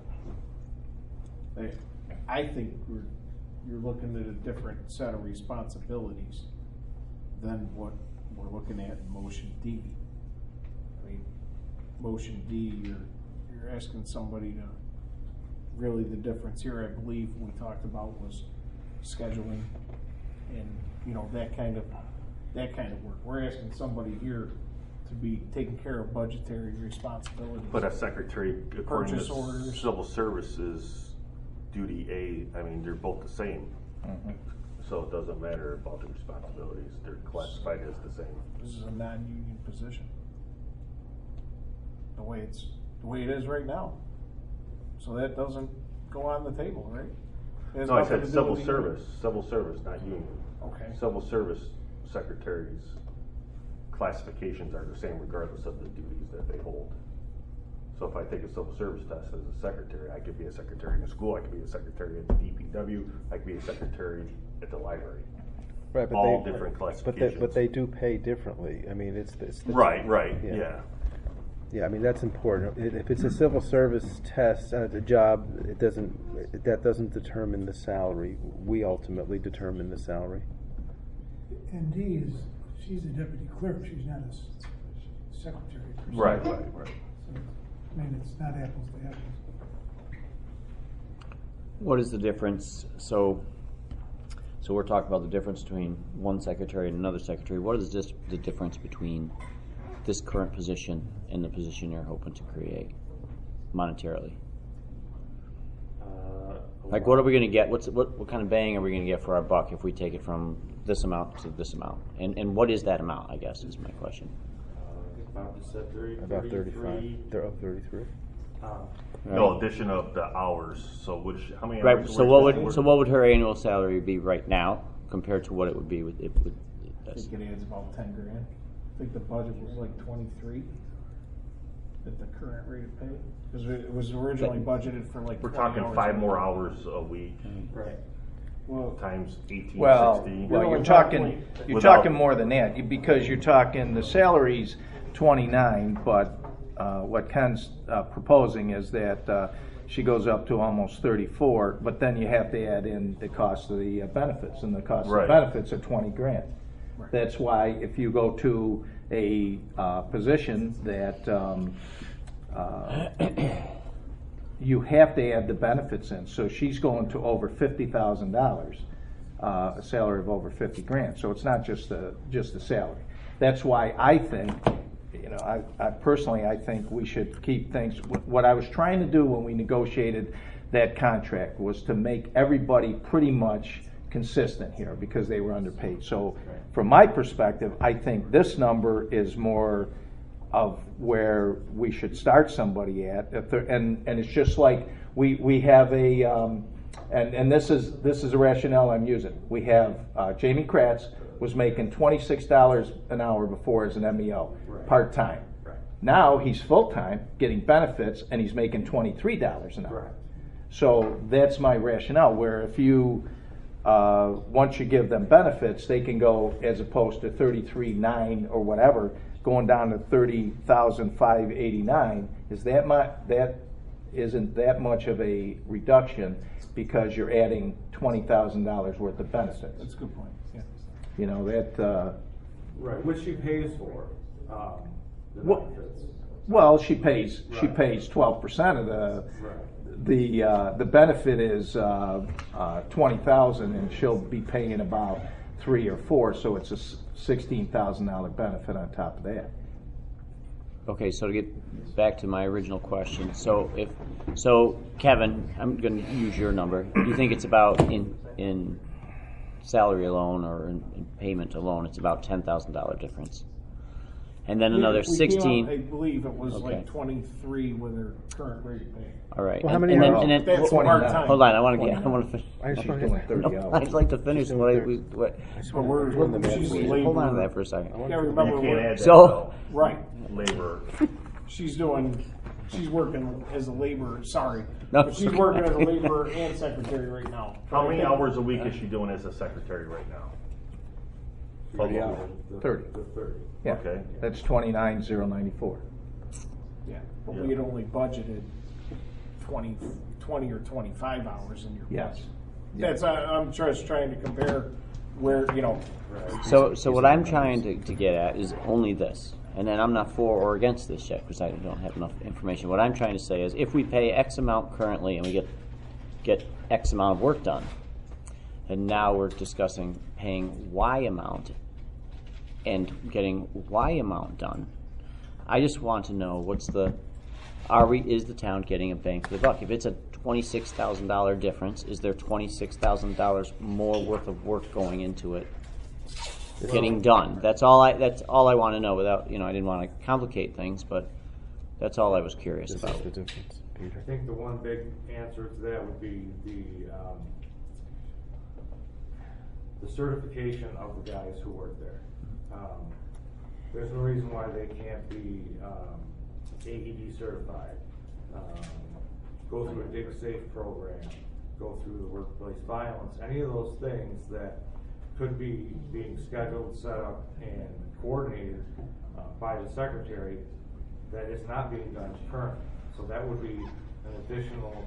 I think you're looking at a different set of responsibilities than what we're looking at in motion D. I mean, motion D, you're asking somebody to, really the difference here, I believe we talked about, was scheduling and, that kind of work. We're asking somebody here to be taking care of budgetary responsibilities. But a secretary, according Purchase to orders. civil services, duty A, I mean, they're both the same. Mhm. So it doesn't matter about the responsibilities. They're classified as the same. This is a non-union position. The way it is right now. So that doesn't go on the table, right? It has No, I nothing said to do civil with the service, not union. Okay. Civil service secretaries' classifications are the same regardless of the duties that they hold. So if I take a civil service test as a secretary, I could be a secretary in the school, I could be a secretary at the DPW, I could be a secretary at the library. Right, but All they, different but classifications. they do pay differently. I mean, it's the Right, Yeah. yeah. Yeah, I mean, that's important. If it's a civil service test, the job, that doesn't determine the salary. We ultimately determine the salary. And D she's a deputy clerk, she's not a secretary per se. Right. So, I mean, it's not apples to apples. What is the difference? So we're talking about the difference between one secretary and another secretary. What is the difference between this current position and the position you're hoping to create monetarily? Like, what are we going to get? What kind of bang are we going to get for our buck if we take it from this amount to this amount? And what is that amount, I guess, is my question. I think Bob just said 30, About 35. 33. They're up 33. No addition of the hours. So how many Right. hours? So what would her annual salary be right now compared to what it would be with I this? think it adds about $10,000. I think the budget was like 23 at the current rate of pay. Because it was originally budgeted for like We're 20 talking hours 5 a more week. hours a week Right. Well, times 1860. Well, you're talking more than that, because you're talking the salary's 29, but what Ken's proposing is that she goes up to almost 34, but then you have to add in the cost of the benefits, and the cost of the Right. benefits are $20,000. Right. That's why if you go to a position that you have to add the benefits in. So she's going to over $50,000, a salary of over $50,000. So it's not just the salary. That's why I think, I personally think we should keep things. What I was trying to do when we negotiated that contract was to make everybody pretty much consistent here because they were underpaid. So from my perspective, I think this number is more of where we should start somebody at. And it's just like we have a and this is a rationale I'm using. We have Jamie Kratz was making $26 an hour before as an MEO, part time. Right. Now he's full time, getting benefits, and he's making $23 an hour. Right. So that's my rationale. Where if you once you give them benefits, they can go, as opposed to 33,900 or whatever, going down to 30,589. That isn't that much of a reduction because you're adding $20,000 worth of benefits. that's a good point. Yeah. That. Right, which she pays for. benefits. Well, she pays 12% of the benefit is 20,000, and she'll be paying about 3 or 4, so it's a $16,000 benefit on top of that. Okay, so to get back to my original question, so Kevin, I'm going to use your number. Do you think it's about in salary alone or in payment alone, it's about $10,000 difference? And then another 16. I believe it was Okay. like 23 with her current rate of pay. All right. Well, how many and hours? then, That's part-time. hold on, I want to finish. I just She's wanna- doing 30 No, hours. I'd like to finish what I. But we're, she's labor. Hold on to that for a second. Yeah, remember, You can't add that. So- right. Labor. She's working as a laborer, sorry. No. But she's working as a laborer and secretary right now. How many hours a week is she doing as a secretary right now? 30 hours. 30. The 30. Yeah, Okay. that's 29,094. Yeah, but we had only budgeted 20 or 25 hours in your Yes. budget. That's, I'm just trying to compare where, So what I'm trying to get at is only this, and then I'm not for or against this yet because I don't have enough information. What I'm trying to say is, if we pay X amount currently and we get X amount of work done, and now we're discussing paying Y amount and getting Y amount done, I just want to know is the town getting a bang for the buck? If it's a $26,000 difference, is there $26,000 more worth of work going into it getting done? That's all I want to know without, I didn't want to complicate things, but that's all I was curious This about. is the difference, Peter. I think the one big answer to that would be the certification of the guys who work there. There's no reason why they can't be AED certified, go through a Dig Safe program, go through the workplace violence, any of those things that could be being scheduled, set up, and coordinated by the secretary that is not being done currently. So that would be an additional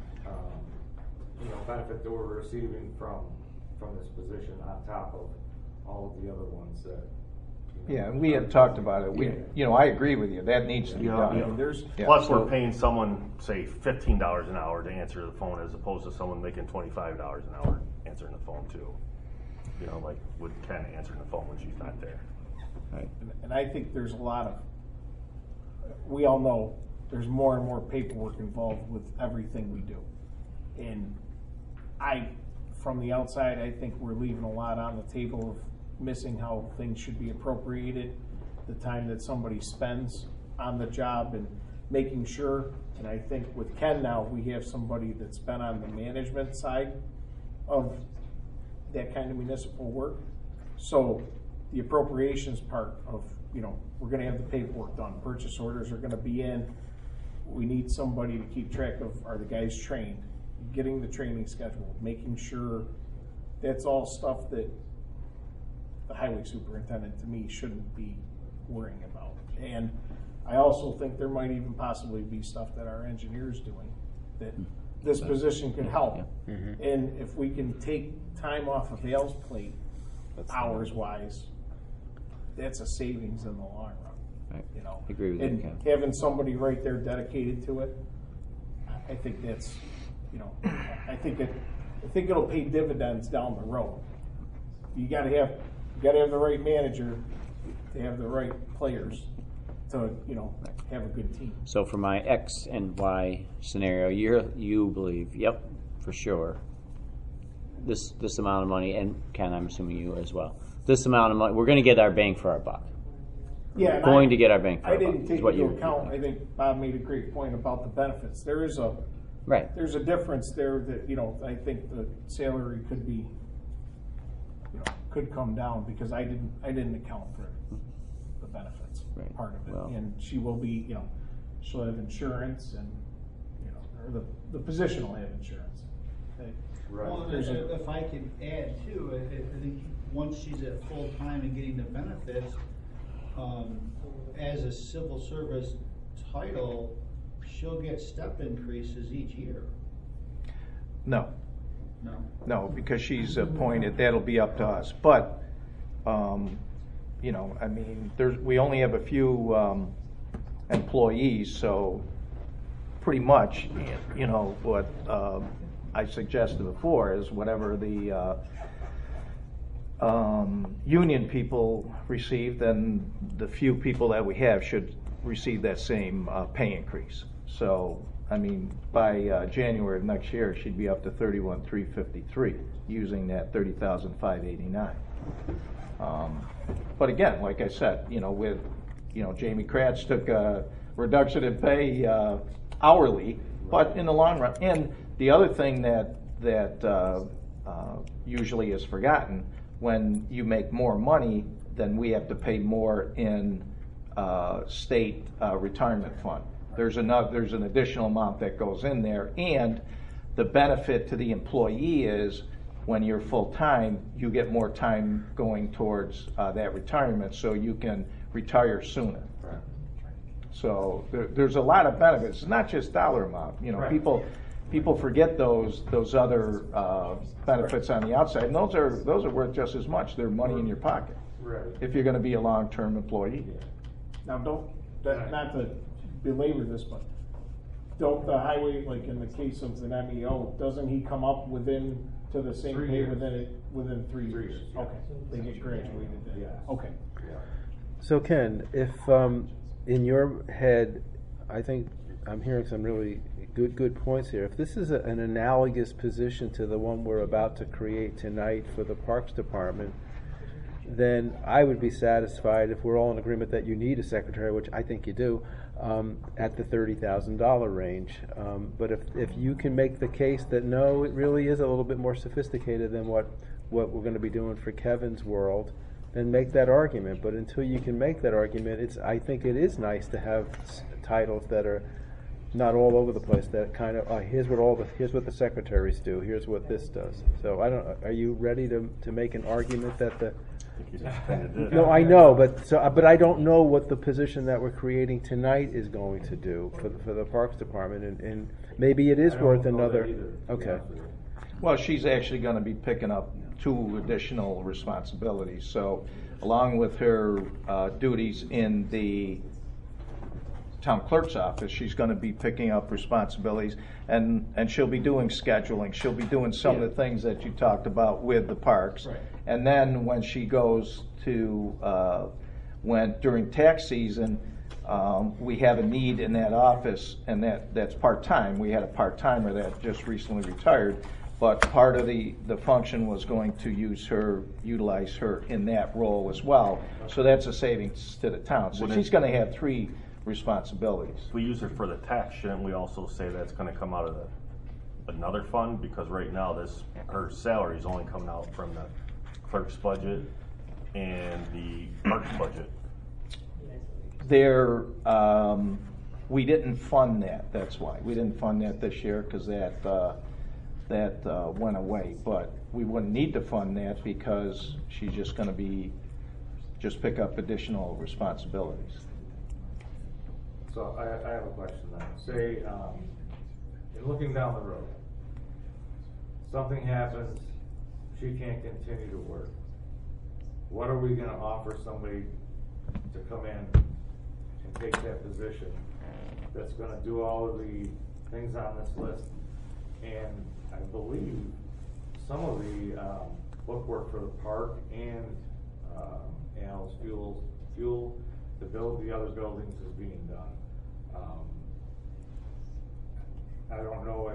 benefit that we're receiving from this position on top of all of the other ones that. Yeah, and we had talked about it. I agree with you. That needs to be done. Yeah. Plus, we're paying someone, say, $15 an hour to answer the phone, as opposed to someone making $25 an hour answering the phone too. Like with Ken answering the phone when she's not there. Right. and I think there's a lot of, we all know there's more and more paperwork involved with everything we do. And from the outside, I think we're leaving a lot on the table of missing how things should be appropriated, the time that somebody spends on the job and making sure. And I think with Ken now, we have somebody that's been on the management side of that kind of municipal work. So the appropriations part of, we're gonna have the paperwork done, purchase orders are gonna be in. We need somebody to keep track of, are the guys trained, getting the training scheduled, making sure. That's all stuff that the highway superintendent, to me, shouldn't be worrying about. And I also think there might even possibly be stuff that our engineer's doing that this position could help. Yeah. Mm-hmm. And if we can take time off of Al's plate, hours-wise, that's a savings in the long run. Right. I agree with you, And Ken. having somebody right there dedicated to it, I think that's, I think it'll pay dividends down the road. You gotta have the right manager to have the right players to, have a good team. So for my X and Y scenario, you believe, yep, for sure, this amount of money, and Ken, I'm assuming you as well, this amount of money, we're going to get our bang for our buck. Yeah, and Going to get our bang for I our buck. didn't is take what into you- account, I think Bob made a great point about the benefits. There's a difference there that, I think the salary could be, could come down because I didn't account for the benefits part of it. Well. And she will be, she'll have insurance and, or the position will have insurance. Well, and if I could add too, I think once she's at full time and getting the benefits, as a civil service title, she'll get step increases each year. No, No. no, because she's appointed, that'll be up to us. But you know, I mean, we only have a few employees, so pretty much, you know, what I suggested before is whatever the union people receive, then the few people that we have should receive that same pay increase. So, I mean, by January of next year, she'd be up to 31,353 using that 30,589. But again, like I said, you know, with, you know, Jamie Kratz took a reduction in pay hourly, but in the long run, and the other thing that usually is forgotten, when you make more money, then we have to pay more in state retirement fund. There's an additional amount that goes in there, and the benefit to the employee is when you're full-time, you get more time going towards that retirement, so you can retire sooner. Right. So there's a lot of benefits. It's not just dollar amount. You know, right. People forget those other benefits on the outside, and those are worth just as much. They're money in your pocket. Right. If you're going to be a long-term employee. Now, not to belabor this, but don't the highway, like in the case of an MEO, doesn't he come up to the same pay within 3 years? Yeah. Okay, they get graduated then. Yeah. Okay. Yeah. So Ken, if in your head, I think I'm hearing some really good points here. If this is an analogous position to the one we're about to create tonight for the Parks Department, then I would be satisfied if we're all in agreement that you need a secretary, which I think you do, at the $30,000 range. But if you can make the case that no, it really is a little bit more sophisticated than what we're going to be doing for Kevin's world, then make that argument. But until you can make that argument, I think it is nice to have titles that are not all over the place. That kind of here's what the secretaries do. Here's what this does. So are you ready to make an argument that the No, I know, but I don't know what the position that we're creating tonight is going to do for the Parks Department, and maybe it is worth another. Okay. Well, she's actually going to be picking up 2 additional responsibilities. So, along with her duties in the town clerk's office, she's going to be picking up responsibilities, and she'll be doing scheduling. She'll be doing some of the things that you talked about with the parks. Right. And then when she goes to during tax season, we have a need in that office, and that's part-time. We had a part-timer that just recently retired, but part of the function was going to utilize her in that role as well. So that's a savings to the town. So she's going to have 3 responsibilities. If we use it for the tax, shouldn't we also say that's going to come out of another fund? Because right now her salary is only coming out from the clerk's budget and the parks budget. We didn't fund that. That's why we didn't fund that this year, because that went away. But we wouldn't need to fund that because she's just going to pick up additional responsibilities. So I have a question then. Say, in looking down the road, something happens, she can't continue to work. What are we going to offer somebody to come in and take that position that's going to do all of the things on this list? And I believe some of the bookwork for the park and Al's fuel to build the other buildings is being done. I don't know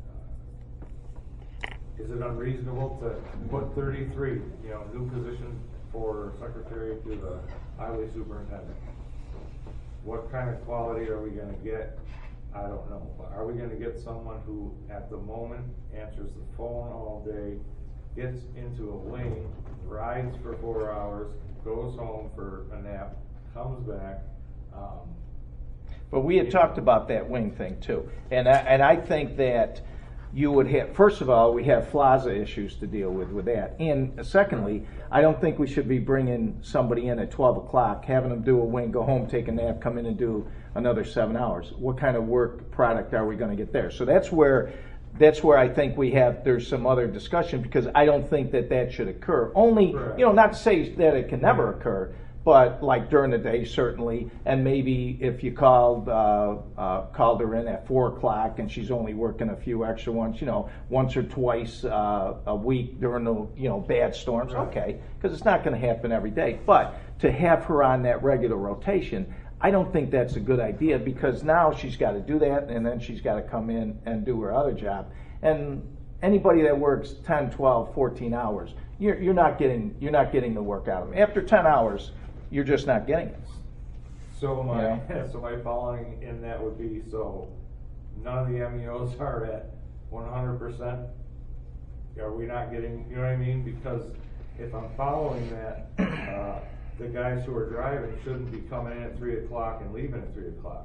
if is it unreasonable to put 33, new position for secretary to the highway superintendent? What kind of quality are we going to get? I don't know. But are we going to get someone who, at the moment, answers the phone all day, gets into a wing, rides for 4 hours, goes home for a nap, comes back? But we had talked about that wing thing too, and I think that you would have, first of all, we have Plaza issues to deal with that, and secondly, I don't think we should be bringing somebody in at 12 o'clock, having them do a wing, go home, take a nap, come in and do another 7 hours. What kind of work product are we going to get there? So that's where I think there's some other discussion, because I don't think that should occur. Only, not to say that it can never occur, but like during the day, certainly. And maybe if you called her in at 4 o'clock and she's only working a few extra ones, once or twice a week during the bad storms, okay, because it's not going to happen every day. But to have her on that regular rotation, I don't think that's a good idea, because now she's got to do that, and then she's got to come in and do her other job. And anybody that works 10, 12, 14 hours, you're not getting the work out of them. After 10 hours, you're just not getting it. So my following in that would be, so none of the MEOs are at 100%. Are we not getting, you know what I mean? Because if I'm following that, the guys who are driving shouldn't be coming in at 3 o'clock and leaving at 3 o'clock.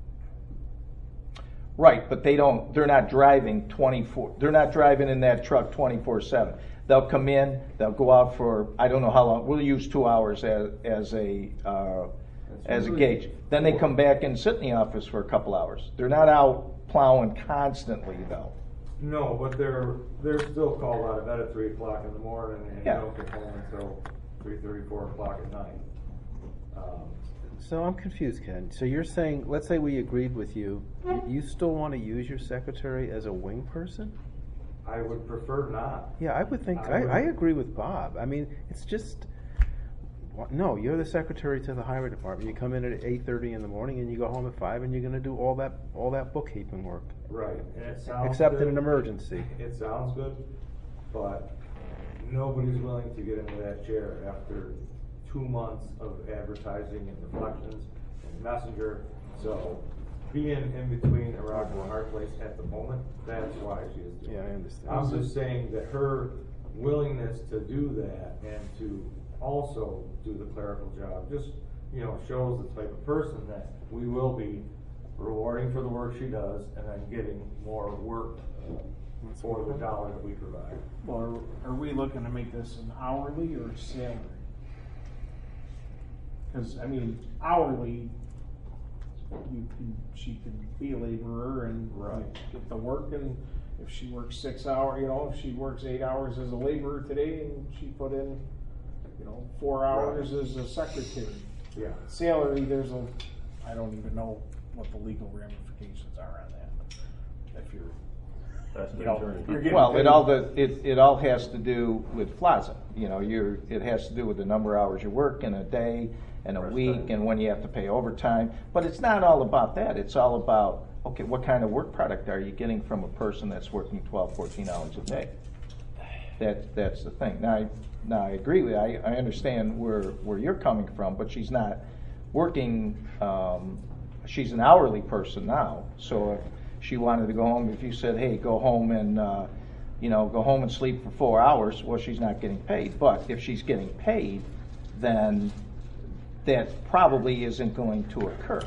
Right, but they're not driving 24, they're not driving in that truck 24/7. They'll come in, they'll go out for, I don't know how long, we'll use 2 hours as a gauge. Then they come back and sit in the office for a couple hours. They're not out plowing constantly, though. No, but they're still called out of bed at 3 o'clock in the morning and don't get home until 3:30, 4 o'clock at night. So I'm confused, Ken. So you're saying, let's say we agreed with you, you still want to use your secretary as a wing person? I would prefer not. Yeah, I would think, I agree with Bob. I mean, it's just, no, you're the secretary to the highway department. You come in at 8:30 in the morning and you go home at 5, and you're going to do all that bookkeeping work. Right. And it sounds except good. in an emergency. It sounds good, but nobody's willing to get into that chair after 2 months of advertising and deflections and messenger. So being in between a rock and a hard place at the moment, that's why she is doing it. Yeah, I understand. I'm just saying that her willingness to do that and to also do the clerical job just, shows the type of person that we will be rewarding for the work she does and then getting more work for the dollar that we provide. Well, are we looking to make this an hourly or salary? Because, hourly, she can be a laborer and get the work, and if she works 6 hours, if she works 8 hours as a laborer today and she put in, 4 hours as a secretary. Yeah. Salary, I don't even know what the legal ramifications are on that. If you're, well, it all has to do with Plaza. It has to do with the number of hours you work in a day and a week, and when you have to pay overtime. But it's not all about that. It's all about, okay, what kind of work product are you getting from a person that's working 12, 14 hours a day? That's the thing. Now I agree with you. I understand where you're coming from, but she's not working. She's an hourly person now, so if she wanted to go home, if you said, hey, go home and sleep for 4 hours, well, she's not getting paid. But if she's getting paid, then that probably isn't going to occur.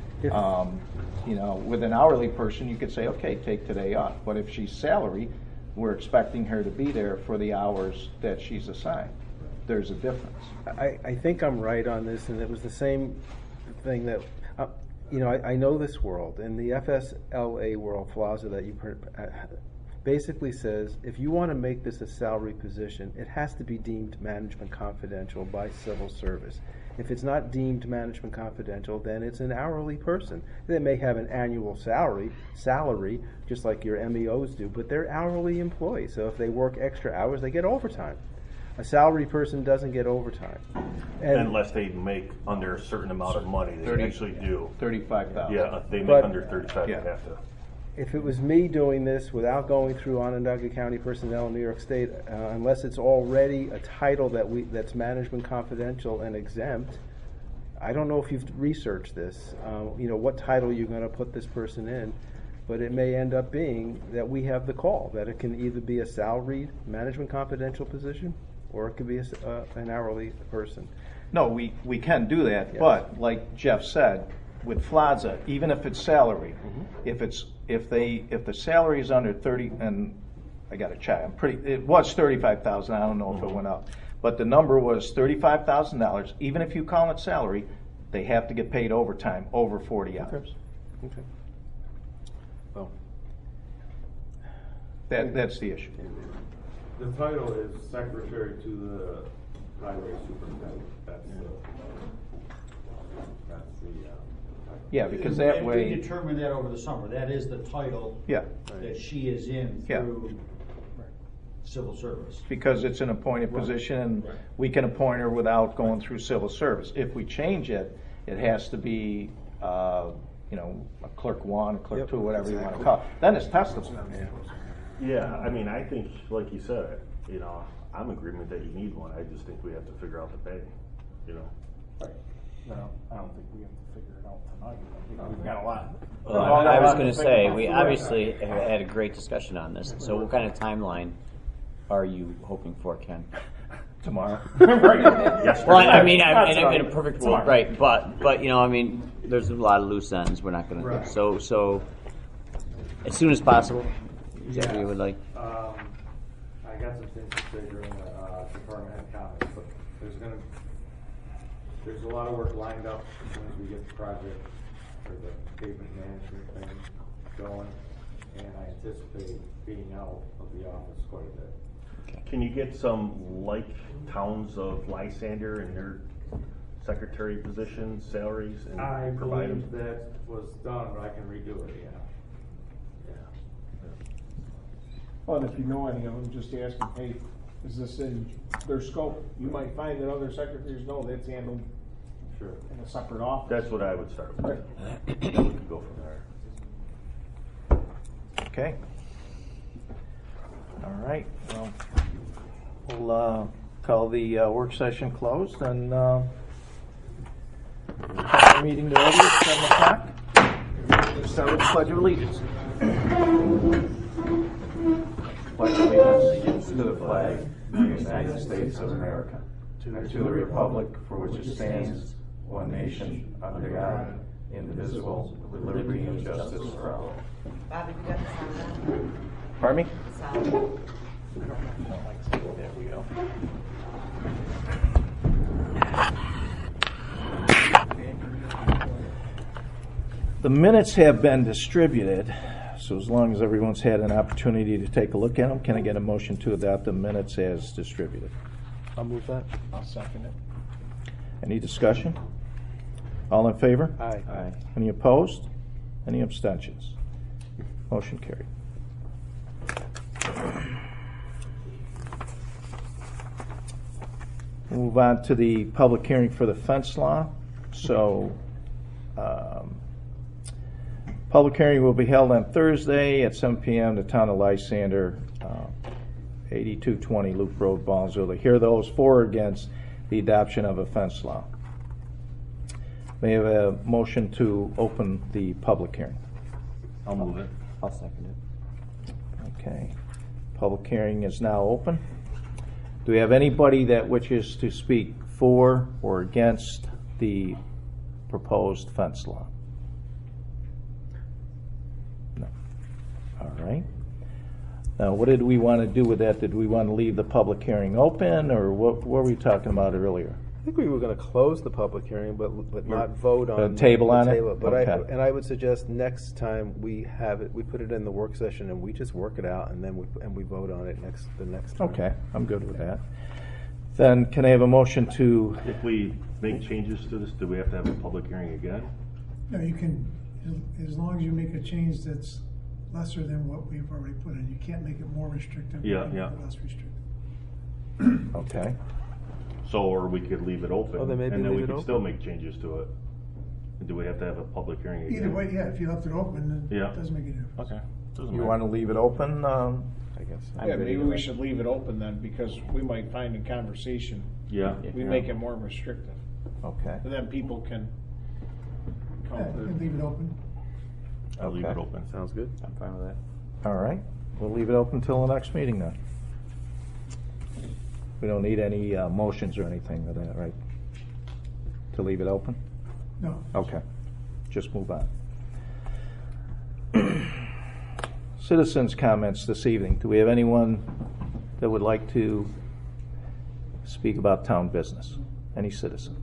With an hourly person, you could say, okay, take today off. But if she's salary, we're expecting her to be there for the hours that she's assigned. There's a difference. I think I'm right on this, and it was the same thing that, I know this world, and the FSLA world, FLASA, that you basically says, if you want to make this a salary position, it has to be deemed management confidential by civil service. If it's not deemed management confidential, then it's an hourly person. They may have an annual salary, just like your MEOs do, but they're hourly employees. So if they work extra hours, they get overtime. A salary person doesn't get overtime. Unless they make under a certain amount of money, they actually do. $35,000. Yeah, if they make under 35, they have to. If it was me doing this without going through Onondaga County personnel in New York State, unless it's already a title that's management confidential and exempt, I don't know if you've researched this, what title you're going to put this person in, but it may end up being that we have the call, that it can either be a salaried management confidential position or it could be an hourly person. No, we can do that, yes. But like Jeff said, with FLASA, even if it's salary, if the salary is under 30, and I got to check, it was $35,000. I don't know if it went up, but the number was $35,000. Even if you call it salary, they have to get paid overtime over 40 hours. Okay. Well, that's the issue. The title is secretary to highway superintendent. Yeah, because that And way. we determined that over the summer. That is the title Yeah. that she is in Yeah. through civil service. Because it's an appointed position, and we can appoint her without going through civil service. If we change it, it has to be, a clerk 1, a clerk 2, whatever you want to call it. Then it's testable. Yeah, I mean, I think, like you said, I'm in agreement that you need one. I just think we have to figure out the pay, No, I don't think we have to figure it out tonight. I think we've got a lot. Well, I was going to say, we obviously have had a great discussion on this. So what kind of timeline are you hoping for, Ken? Tomorrow. Well, I mean, in a perfect world, right? But there's a lot of loose ends. We're not going to do so. As soon as possible. Is that what you would like? I got some things to say during the department head comments, but there's a lot of work lined up as soon as we get the project or the pavement management thing going, and I anticipate being out of the office quite a bit. Can you get some like towns of Lysander and their secretary positions, salaries, and I provide believe them? that was done, but I can redo it, Well, and if you know any of them, just ask them, hey, is this in their scope? You might find that other secretaries know that's handled Sure. in a separate office. That's what I would start with. Then we could go from there. Okay. All right. Well, we'll call the work session closed and call the meeting to order at 7 o'clock. We'll start with the Pledge of Allegiance. Pledge of allegiance to the flag of the United States of America, and to the republic for which it stands, one nation, under God, indivisible, with liberty and justice for all. Bobby, you got the sound on? Pardon me? Sound. There we go. The minutes have been distributed, so as long as everyone's had an opportunity to take a look at them, can I get a motion to adopt the minutes as distributed? I'll move that. I'll second it. Any discussion? All in favor? Aye. Aye. Any opposed? Any abstentions? Motion carried. Move on to the public hearing for the fence law. So, public hearing will be held on Thursday at 7 p.m. at the town of Lysander, 8220 Loop Road, Ballsville, to hear those for or against the adoption of a fence law. May I have a motion to open the public hearing? I'll move it. I'll second it. Okay. Public hearing is now open. Do we have anybody that wishes to speak for or against the proposed fence law? No. All right. Now, what did we want to do with that? Did we want to leave the public hearing open, or what were we talking about earlier? I think we were going to close the public hearing, but not vote on table on it? But Okay. I would suggest next time we have it, we put it in the work session and we just work it out, and then we vote on it the next time. Okay, I'm good with that. Then can I have a motion to? If we make changes to this, do we have to have a public hearing again? No, you can, as long as you make a change that's lesser than what we've already put in. You can't make it more restrictive. Yeah, You can yeah. make it less restrictive. Okay. So, or we could leave it open, Oh, then maybe and then leave we it could open. still make changes to it. Do we have to have a public hearing again? Either way, yeah, if you left it open, then Yeah. it doesn't make a difference. Okay. Doesn't You matter. want to leave it open? I guess. I'm Yeah, good maybe either we way. should leave it open then, because we might find in conversation, Yeah. we make it more restrictive. Okay. And then people can come. Yeah, you can leave it open. I'll leave it Okay. open. Sounds good. I'm fine with that. All right. We'll leave it open until the next meeting then. We don't need any motions or anything of that, right? To leave it open? No. Okay. Just move on. Citizens' comments this evening. Do we have anyone that would like to speak about town business? Any citizen?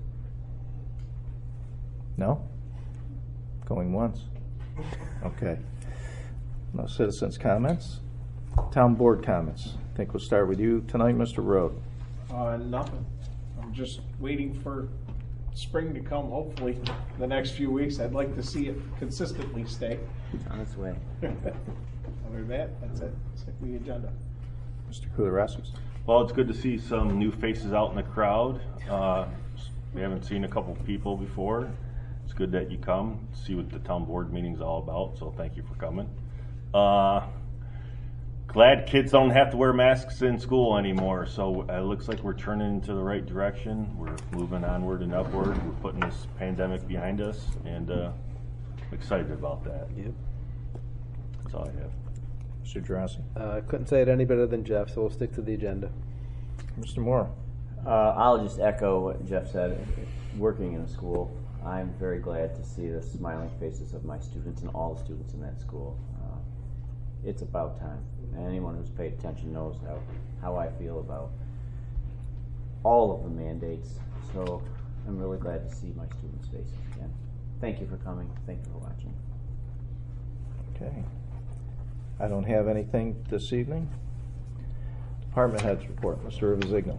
No? Going once? Okay. No citizens' comments? Town board comments. I think we'll start with you tonight, Mr. Rode. Nothing. just waiting for spring to come, hopefully, the next few weeks. I'd like to see it consistently stay. It's on its way. Other than that, that's it. It's like the agenda. Mr. Kudaraskis. Well, it's good to see some new faces out in the crowd. We haven't seen a couple people before. It's good that you come, see what the town board meeting's all about, so thank you for coming. Glad kids don't have to wear masks in school anymore, so it looks like we're turning into the right direction. We're moving onward and upward. We're putting this pandemic behind us, and I'm excited about that. Yep. That's all I have. Mr. Jurassic. I couldn't say it any better than Jeff, so we'll stick to the agenda. Mr. Moore. I'll just echo what Jeff said. Working in a school, I'm very glad to see the smiling faces of my students and all the students in that school. It's about time. And anyone who's paid attention knows how I feel about all of the mandates. So I'm really glad to see my students' faces again. Thank you for coming. Thank you for watching. Okay. I don't have anything this evening. Department heads report. Mr. Rivazigno.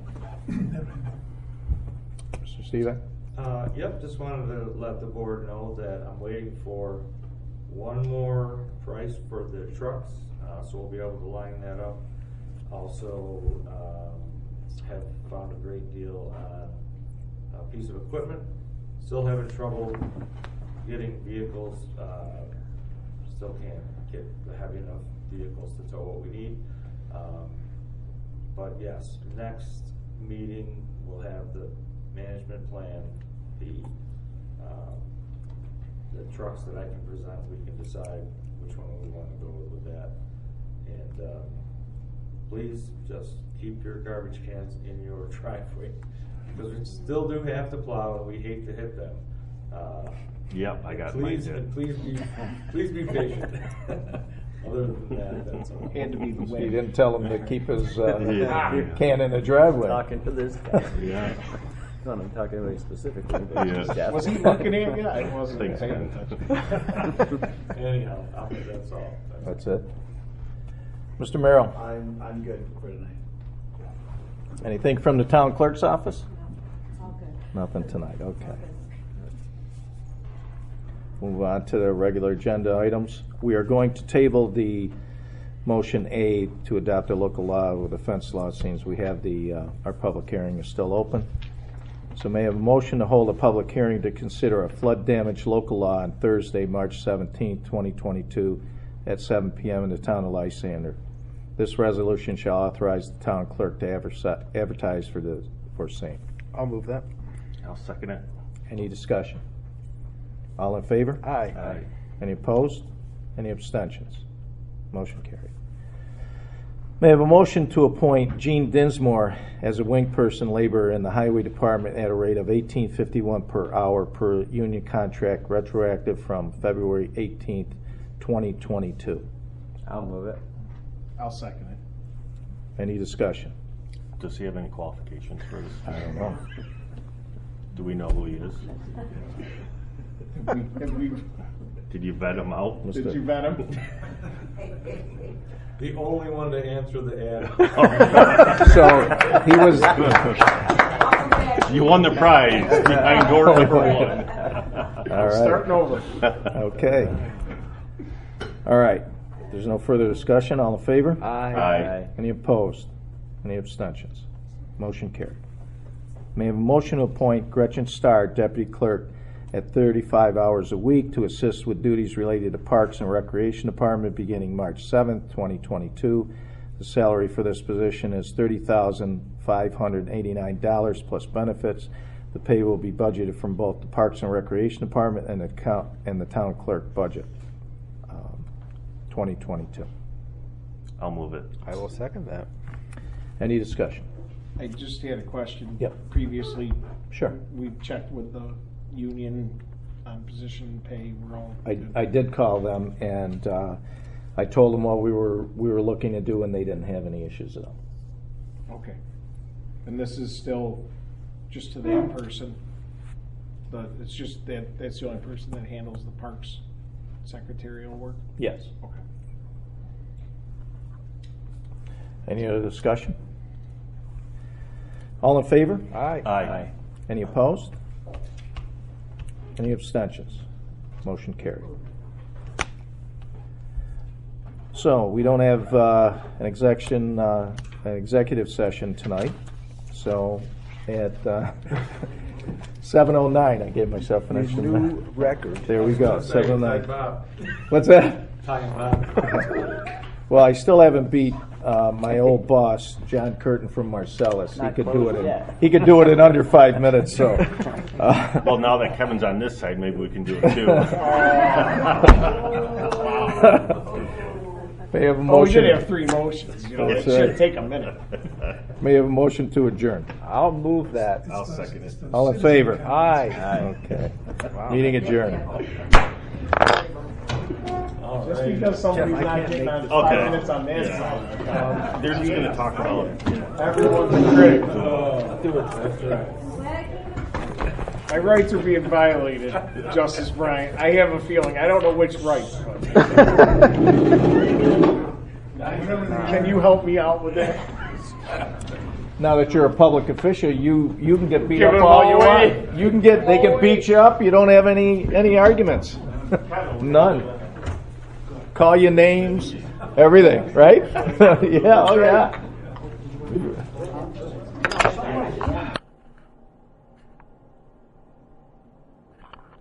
Mr. Steven. Yep, just wanted to let the board know that I'm waiting for one more price for the trucks, so we'll be able to line that up. Also, have found a great deal on a piece of equipment. Still having trouble getting vehicles, still can't get heavy enough vehicles to tow what we need. But yes, next meeting we'll have the management plan, the trucks that I can present. We can decide which one we want to go with that. And please just keep your garbage cans in your driveway, because we still do have to plow and we hate to hit them. Yep, I got please, mine. please be patient. Other than that, that's all. Had to be the way. You didn't tell him to keep his Yeah. can in the driveway. Talking to this guy. Yeah. No, I'm talking to anybody specifically. But Yeah. Jeff. Was he looking at you? I wasn't Thanks, paying man. attention. Anyhow, that's all. That's it. Mr. Merrill. I'm good for tonight. Anything from the town clerk's office? No, it's all good. Nothing tonight. Okay. Move on to the regular agenda items. We are going to table the motion A to adopt a local law with offense law. It seems we have our public hearing is still open. So may I have a motion to hold a public hearing to consider a flood damage local law on Thursday, March 17, 2022 at 7 p.m. in the town of Lysander. This resolution shall authorize the town clerk to advertise for same. I'll move that. I'll second it. Any discussion? All in favor? Aye. Aye. Any opposed? Any abstentions? Motion carried. May I have a motion to appoint Gene Dinsmore as a wing person laborer in the Highway Department at a rate of $18.51 per hour per union contract, retroactive from February 18th, 2022. I'll move it. I'll second it. Any discussion? Does he have any qualifications for this? I don't know. Do we know who he is? Did you vet him out? Did you vet him? The only one to answer the ad. So he was. You won the prize behind door number one. All right. Starting over. Okay. All right. There's no further discussion. All in favor? Aye. Any opposed? Any abstentions? Motion carried. May I have a motion to appoint Gretchen Starr, Deputy Clerk, at 35 hours a week to assist with duties related to Parks and Recreation Department beginning March 7th, 2022. The salary for this position is $30,589 plus benefits. The pay will be budgeted from both the Parks and Recreation Department and the town clerk budget. 2022. I'll move it. I will second that. Any discussion? I just had a question. Yep. Previously, Sure. we checked with the union on position and pay. We're all good. I did call them and I told them what we were looking to do, and they didn't have any issues at all. Okay. And this is still just to that person, but it's just that's the only person that handles the parks secretarial work? Yes. Okay. Any other discussion? All in favor? Aye. Aye. Any opposed? Any abstentions? Motion carried. So we don't have an executive session tonight. So at 7:09, I gave myself an extra New minute. record. There we go, Say, 7:09. Bob. What's that? Talking Bob. Well, I still haven't beat my old boss, John Curtin from Marcellus. He Not could close do it. yet. He could do it in under 5 minutes. So. Well, now that Kevin's on this side, maybe we can do it too. May I have a Oh, we motion. did have 3 motions, you know, it That's should right. take a minute. May I have a motion to adjourn. I'll move that. I'll second it. All in favor? Aye. Okay. Meeting adjourned. Just because somebody's Jeff, I not can't getting make on this. 5 Okay. minutes on that side. They're just going to talk about it. Everyone's a critic. Do it, that's right. My rights are being violated, Justice Bryant. I have a feeling. I don't know which rights, but. Can you help me out with that? Now that you're a public official, you can get beat Give up them all all you away. want. You can get. They can beat you up. You don't have any arguments. None. Call you names, everything, right? Yeah. Oh yeah.